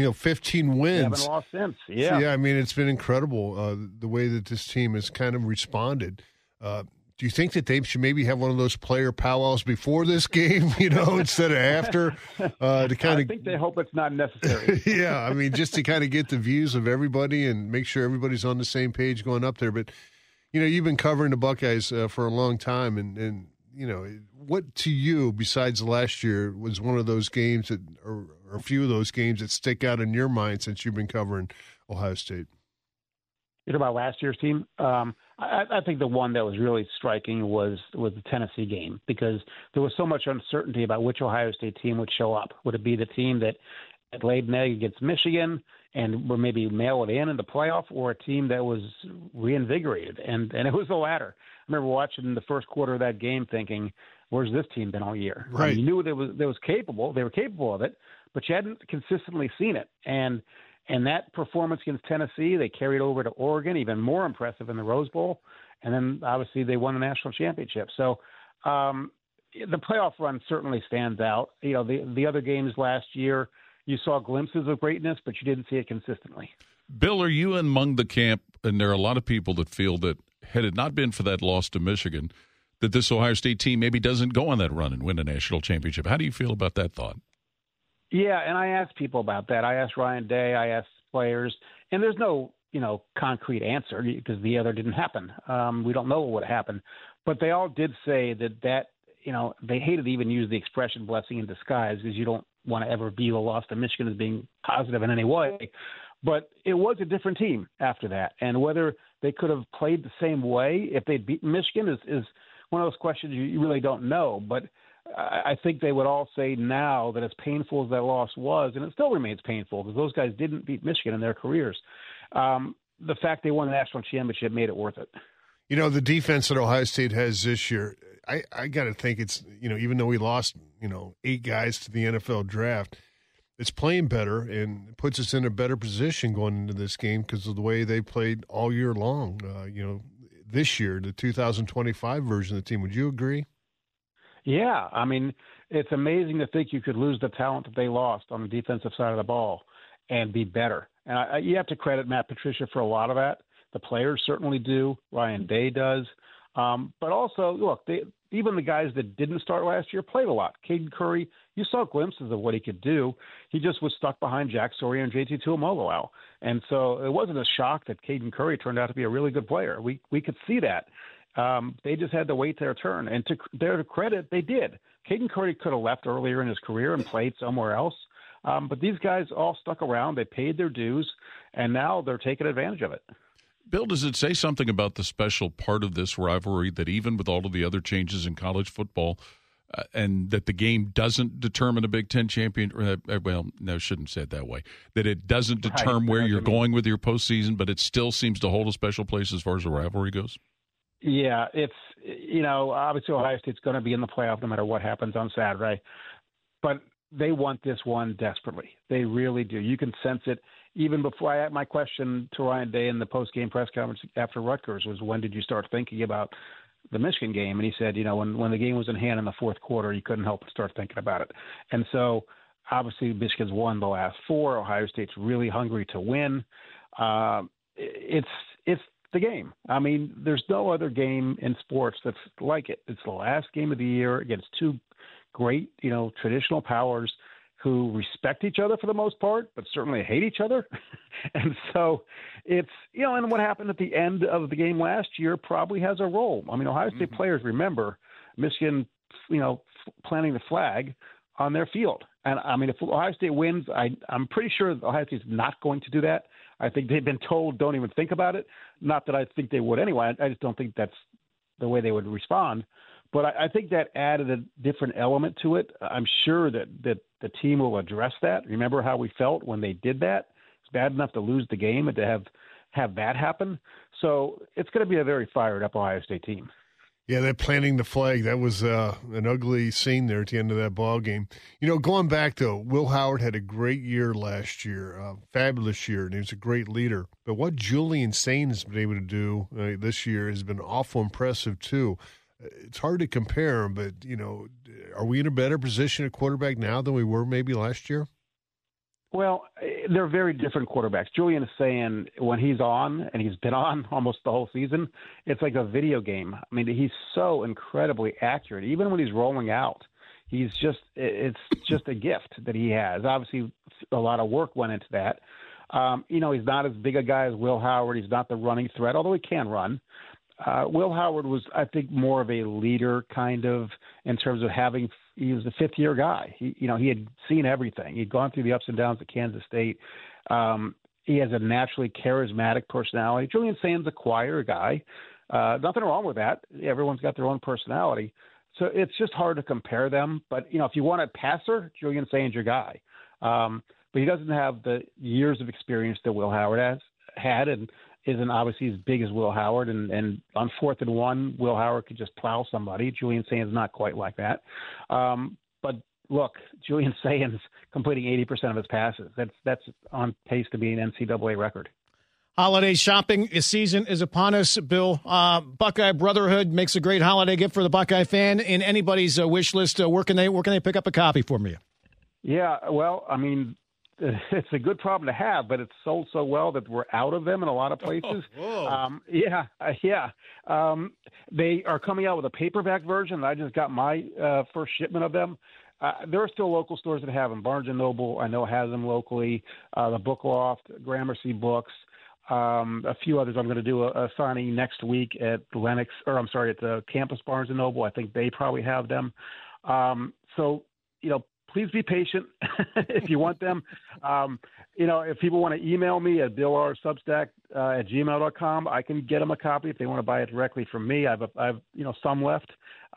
15 wins. They haven't lost since. Yeah. Yeah, I mean, it's been incredible the way that this team has kind of responded. Do you think that they should maybe have one of those player powwows before this game, instead of after? To kind I think they hope it's not necessary. Yeah, I mean, just to kind of get the views of everybody and make sure everybody's on the same page going up there. But, you've been covering the Buckeyes for a long time, and what to you, besides last year, was one of those games or a few of those games that stick out in your mind since you've been covering Ohio State? You know about last year's team? I think the one that was really striking was the Tennessee game, because there was so much uncertainty about which Ohio State team would show up. Would it be the team that laid an egg against Michigan and would maybe mail it in the playoff, or a team that was reinvigorated? And it was the latter. I remember watching the first quarter of that game thinking, where's this team been all year? Right. You knew they were capable of it, but you hadn't consistently seen it. And that performance against Tennessee, they carried over to Oregon, even more impressive in the Rose Bowl. And then obviously they won the national championship. So the playoff run certainly stands out. The other games last year, you saw glimpses of greatness, but you didn't see it consistently. Bill, are you among the camp, and there are a lot of people that feel that had it not been for that loss to Michigan, that this Ohio State team maybe doesn't go on that run and win a national championship? How do you feel about that thought? Yeah, and I asked people about that. I asked Ryan Day, I asked players, and there's no, concrete answer because the other didn't happen. We don't know what would happen. But they all did say that they hated to even use the expression blessing in disguise, because you don't want to ever view a loss to Michigan as being positive in any way. But it was a different team after that. And whether they could have played the same way if they'd beaten Michigan is one of those questions you really don't know. But I think they would all say now that as painful as that loss was, and it still remains painful because those guys didn't beat Michigan in their careers, the fact they won the national championship made it worth it. The defense that Ohio State has this year, I got to think it's, even though we lost, 8 guys to the NFL draft, it's playing better and puts us in a better position going into this game because of the way they played all year long. This year, the 2025 version of the team. Would you agree? Yeah. I mean, it's amazing to think you could lose the talent that they lost on the defensive side of the ball and be better. And you have to credit Matt Patricia for a lot of that. The players certainly do. Ryan Day does. But also, look, even the guys that didn't start last year played a lot. Caden Curry, you saw glimpses of what he could do. He just was stuck behind Jack Sawyer and JT Tuimoloau. And so it wasn't a shock that Caden Curry turned out to be a really good player. We could see that. They just had to wait their turn. And to their credit, they did. Caden Curry could have left earlier in his career and played somewhere else. But these guys all stuck around. They paid their dues, and now they're taking advantage of it. Bill, does it say something about the special part of this rivalry that even with all of the other changes in college football and that the game doesn't determine a Big Ten champion? Well, no, I shouldn't say it that way. That it doesn't determine where you're going with your postseason, but it still seems to hold a special place as far as the rivalry goes? Yeah, it's, obviously Ohio State's going to be in the playoff no matter what happens on Saturday. But they want this one desperately. They really do. You can sense it. Even before I had my question to Ryan Day in the post-game press conference after Rutgers was, when did you start thinking about the Michigan game? And he said, when the game was in hand in the fourth quarter, you couldn't help but start thinking about it. And so obviously Michigan's won the last 4. Ohio State's really hungry to win. It's the game. I mean, there's no other game in sports that's like it. It's the last game of the year against 2 great, traditional powers who respect each other for the most part, but certainly hate each other. And so it's, and what happened at the end of the game last year probably has a role. I mean, Ohio State players remember Michigan, planting the flag on their field. And I mean, if Ohio State wins, I'm pretty sure Ohio State's not going to do that. I think they've been told don't even think about it. Not that I think they would anyway. I just don't think that's the way they would respond. But I think that added a different element to it. I'm sure that the team will address that. Remember how we felt when they did that? It's bad enough to lose the game and to have that happen. So it's going to be a very fired up Ohio State team. Yeah, they're planting the flag. That was an ugly scene there at the end of that ball game. Going back, though, Will Howard had a great year last year, fabulous year, and he was a great leader. But what Julian Sain has been able to do this year has been awful impressive, too. It's hard to compare them, but, are we in a better position at quarterback now than we were maybe last year? Well, they're very different quarterbacks. Julian is saying when he's on, and he's been on almost the whole season, it's like a video game. I mean, he's so incredibly accurate. Even when he's rolling out, it's just a gift that he has. Obviously, a lot of work went into that. He's not as big a guy as Will Howard. He's not the running threat, although he can run. Will Howard was, I think, more of a leader kind of in terms of he was a fifth-year guy. He had seen everything. He'd gone through the ups and downs at Kansas State. He has a naturally charismatic personality. Julian Sain's a quieter guy. Nothing wrong with that. Everyone's got their own personality. So it's just hard to compare them. But, if you want a passer, Julian Sain's your guy. But he doesn't have the years of experience that Will Howard had and isn't obviously as big as Will Howard. And on 4th and 1, Will Howard could just plow somebody. Julian Sain's not quite like that. But look, Julian Sain's completing 80% of his passes. That's on pace to be an NCAA record. Holiday shopping season is upon us, Bill. Buckeye Brotherhood makes a great holiday gift for the Buckeye fan. In anybody's wish list, where can they pick up a copy for me? Yeah, well, I mean, it's a good problem to have, but it's sold so well that we're out of them in a lot of places. They are coming out with a paperback version. I just got my first shipment of them. There are still local stores that have them. Barnes & Noble, I know, has them locally. The Book Loft, Gramercy Books, a few others. I'm going to do a signing next week at at the campus Barnes & Noble. I think they probably have them. Please be patient if you want them. If people want to email me at BillRSubstack@gmail.com, I can get them a copy if they want to buy it directly from me. I've some left.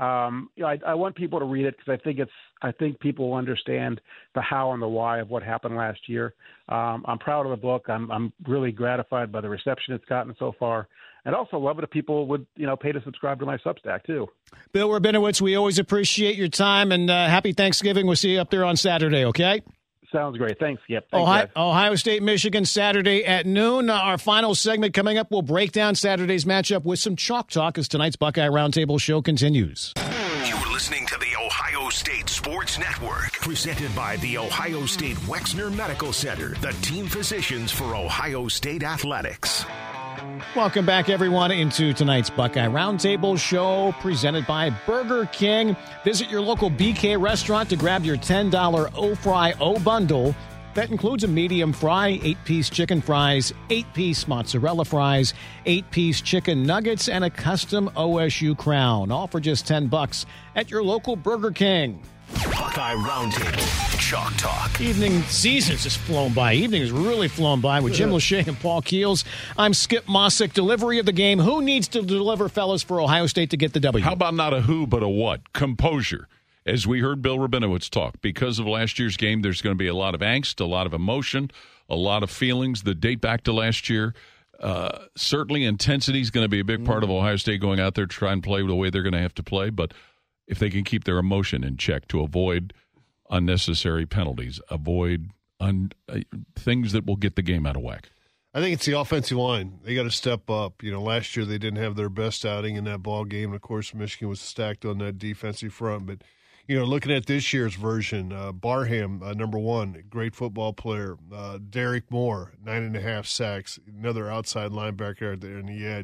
I want people to read it because I think people will understand the how and the why of what happened last year. I'm proud of the book. I'm really gratified by the reception it's gotten so far. And also love it if people would, pay to subscribe to my Substack, too. Bill Rabinowitz, we always appreciate your time, and happy Thanksgiving. We'll see you up there on Saturday, okay? Sounds great. Thanks, Skip. Ohio State, Michigan, Saturday at noon. Our final segment coming up, we'll break down Saturday's matchup with some chalk talk as tonight's Buckeye Roundtable show continues. You're listening to the Ohio State Sports Network, presented by the Ohio State Wexner Medical Center, the team physicians for Ohio State athletics. Welcome back, everyone, into tonight's Buckeye Roundtable show presented by Burger King. Visit your local BK restaurant to grab your $10 O-Fry O-Bundle. That includes a medium fry, 8-piece chicken fries, 8-piece mozzarella fries, 8-piece chicken nuggets, and a custom OSU crown. All for just $10 at your local Burger King. Buckeye Roundtable, Chalk Talk. Evening season's just flown by. Evening has really flown by with Jim Lachey and Paul Keels. I'm Skip Mossick. Delivery of the game. Who needs to deliver, fellas, for Ohio State to get the W? How about not a who, but a what? Composure. As we heard Bill Rabinowitz talk, because of last year's game, there's going to be a lot of angst, a lot of emotion, a lot of feelings that date back to last year. Certainly intensity is going to be a big part of Ohio State going out there to try and play the way they're going to have to play, but if they can keep their emotion in check to avoid unnecessary penalties, avoid things that will get the game out of whack. I think it's the offensive line. They got to step up. Last year they didn't have their best outing in that ball game. And of course, Michigan was stacked on that defensive front. But, looking at this year's version, Barham, number one, great football player. Derek Moore, 9.5 sacks, another outside linebacker there on the edge.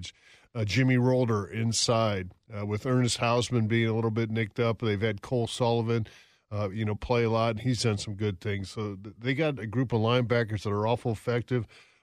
Jimmy Rolder inside, with Ernest Hausman being a little bit nicked up. They've had Cole Sullivan, play a lot, and he's done some good things. So they got a group of linebackers that are awful effective.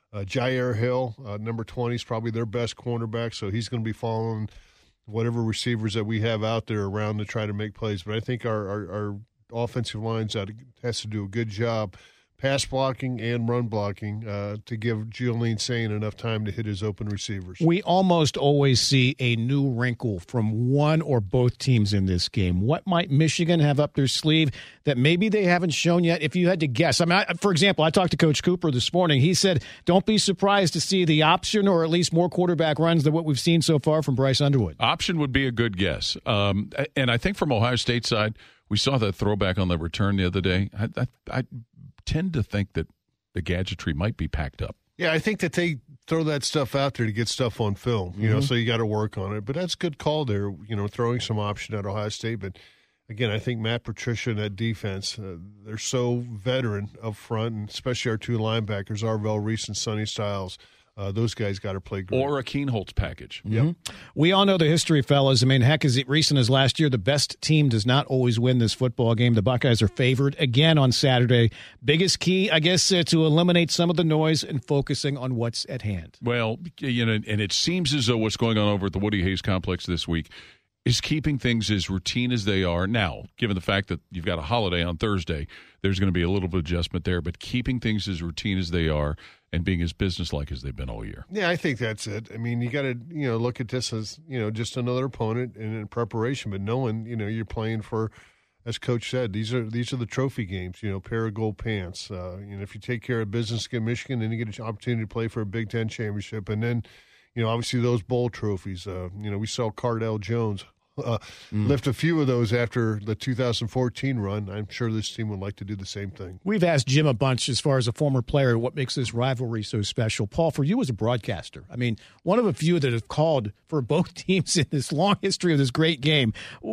Jair Hill, number 20, is probably their best cornerback, so he's going to be following whatever receivers that we have out there around to try to make plays. But I think our offensive lines has to do a good job pass blocking and run blocking to give Julian Sain enough time to hit his open receivers. We almost always see a new wrinkle from one or both teams in this game. What might Michigan have up their sleeve that maybe they haven't shown yet? If you had to guess, for example, I talked to Coach Cooper this morning. He said, don't be surprised to see the option or at least more quarterback runs than what we've seen so far from Bryce Underwood. Option would be a good guess. And I think from Ohio State side, we saw that throwback on the return the other day. I tend to think that the gadgetry might be packed up. Yeah, I think that they throw that stuff out there to get stuff on film, so you got to work on it. But that's a good call there, throwing some option at Ohio State. But, again, I think Matt Patricia and that defense, they're so veteran up front, and especially our two linebackers, Arvell Reese and Sonny Styles. Those guys got to play great. Or a Keenholz package. Yep. We all know the history, fellas. I mean, heck, as recent as last year, the best team does not always win this football game. The Buckeyes are favored again on Saturday. Biggest key, I guess, to eliminate some of the noise and focusing on what's at hand. Well, and it seems as though what's going on over at the Woody Hayes Complex this week is keeping things as routine as they are now. Given the fact that you've got a holiday on Thursday, there's going to be a little bit of adjustment there, but keeping things as routine as they are and being as businesslike as they've been all year. Yeah, I think that's it. I mean, you got to, look at this as, just another opponent and in preparation, but knowing, you're playing for, as Coach said, these are the trophy games, pair of gold pants. If you take care of business against Michigan, then you get an opportunity to play for a Big Ten championship. And then, obviously those bowl trophies, we saw Cardell Jones lift a few of those after the 2014 run. I'm sure this team would like to do the same thing. We've asked Jim a bunch as far as a former player what makes this rivalry so special. Paul, for you as a broadcaster, I mean, one of a few that have called for both teams in this long history of this great game.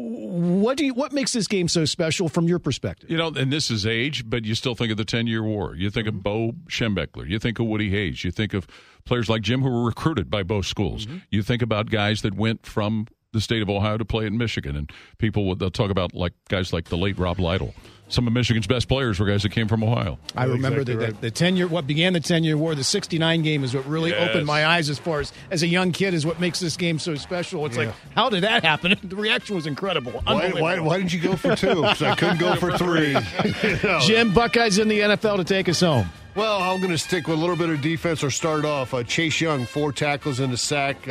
What makes this game so special from your perspective? And this is age, but you still think of the 10-year war. You think of Bo Schembechler. You think of Woody Hayes. You think of players like Jim who were recruited by both schools. Mm-hmm. You think about guys that went from the state of Ohio to play in Michigan, and they'll talk about guys like the late Rob Lytle. Some of Michigan's best players were guys that came from Ohio. I remember exactly the 10-year. What began the 10-year war, the '69 game, is what really opened my eyes as far as a young kid is what makes this game so special. It's like, how did that happen? The reaction was incredible. Why didn't you go for two? Because I couldn't go for three. Jim, Buckeyes in the NFL to take us home. Well, I'm going to stick with a little bit of defense or start off. Chase Young, 4 tackles and a sack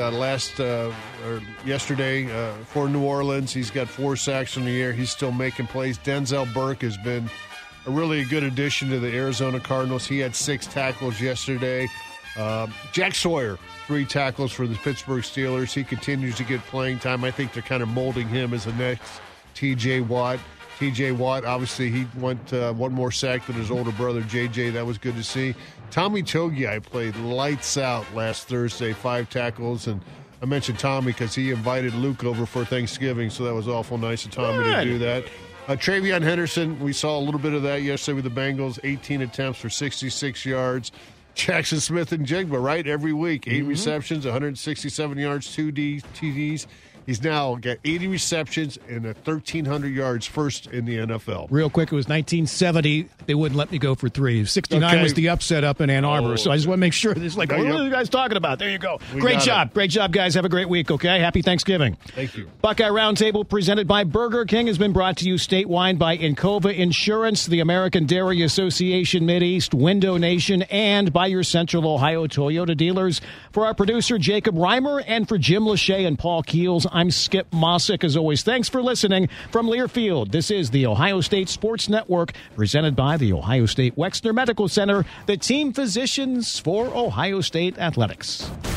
yesterday for New Orleans. He's got 4 sacks in the year. He's still making plays. Denzel Burke has been a really good addition to the Arizona Cardinals. He had 6 tackles yesterday. Jack Sawyer, 3 tackles for the Pittsburgh Steelers. He continues to get playing time. I think they're kind of molding him as the next T.J. Watt. T.J. Watt, obviously, he went 1 more sack than his older brother, J.J. That was good to see. Tommy Togiai played lights out last Thursday, 5 tackles. And I mentioned Tommy because he invited Luke over for Thanksgiving, so that was awful nice of Tommy to do that. Travion Henderson, we saw a little bit of that yesterday with the Bengals, 18 attempts for 66 yards. Jackson Smith and Jigba, right, every week, 8 receptions, 167 yards, 2 TDs. He's now got 80 receptions and 1,300 yards, first in the NFL. Real quick, it was 1970. They wouldn't let me go for 3. 69 was the upset up in Ann Arbor. So I just want to make sure. It's like, what are you guys talking about? There you go. Great job. Great job, guys. Have a great week, okay? Happy Thanksgiving. Thank you. Buckeye Roundtable presented by Burger King has been brought to you statewide by Encova Insurance, the American Dairy Association Mideast, Window Nation, and by your Central Ohio Toyota dealers. For our producer, Jacob Reimer, and for Jim Lachey and Paul Keels, I'm Skip Mossick. As always, thanks for listening from Learfield. This is the Ohio State Sports Network, presented by the Ohio State Wexner Medical Center, the team physicians for Ohio State Athletics.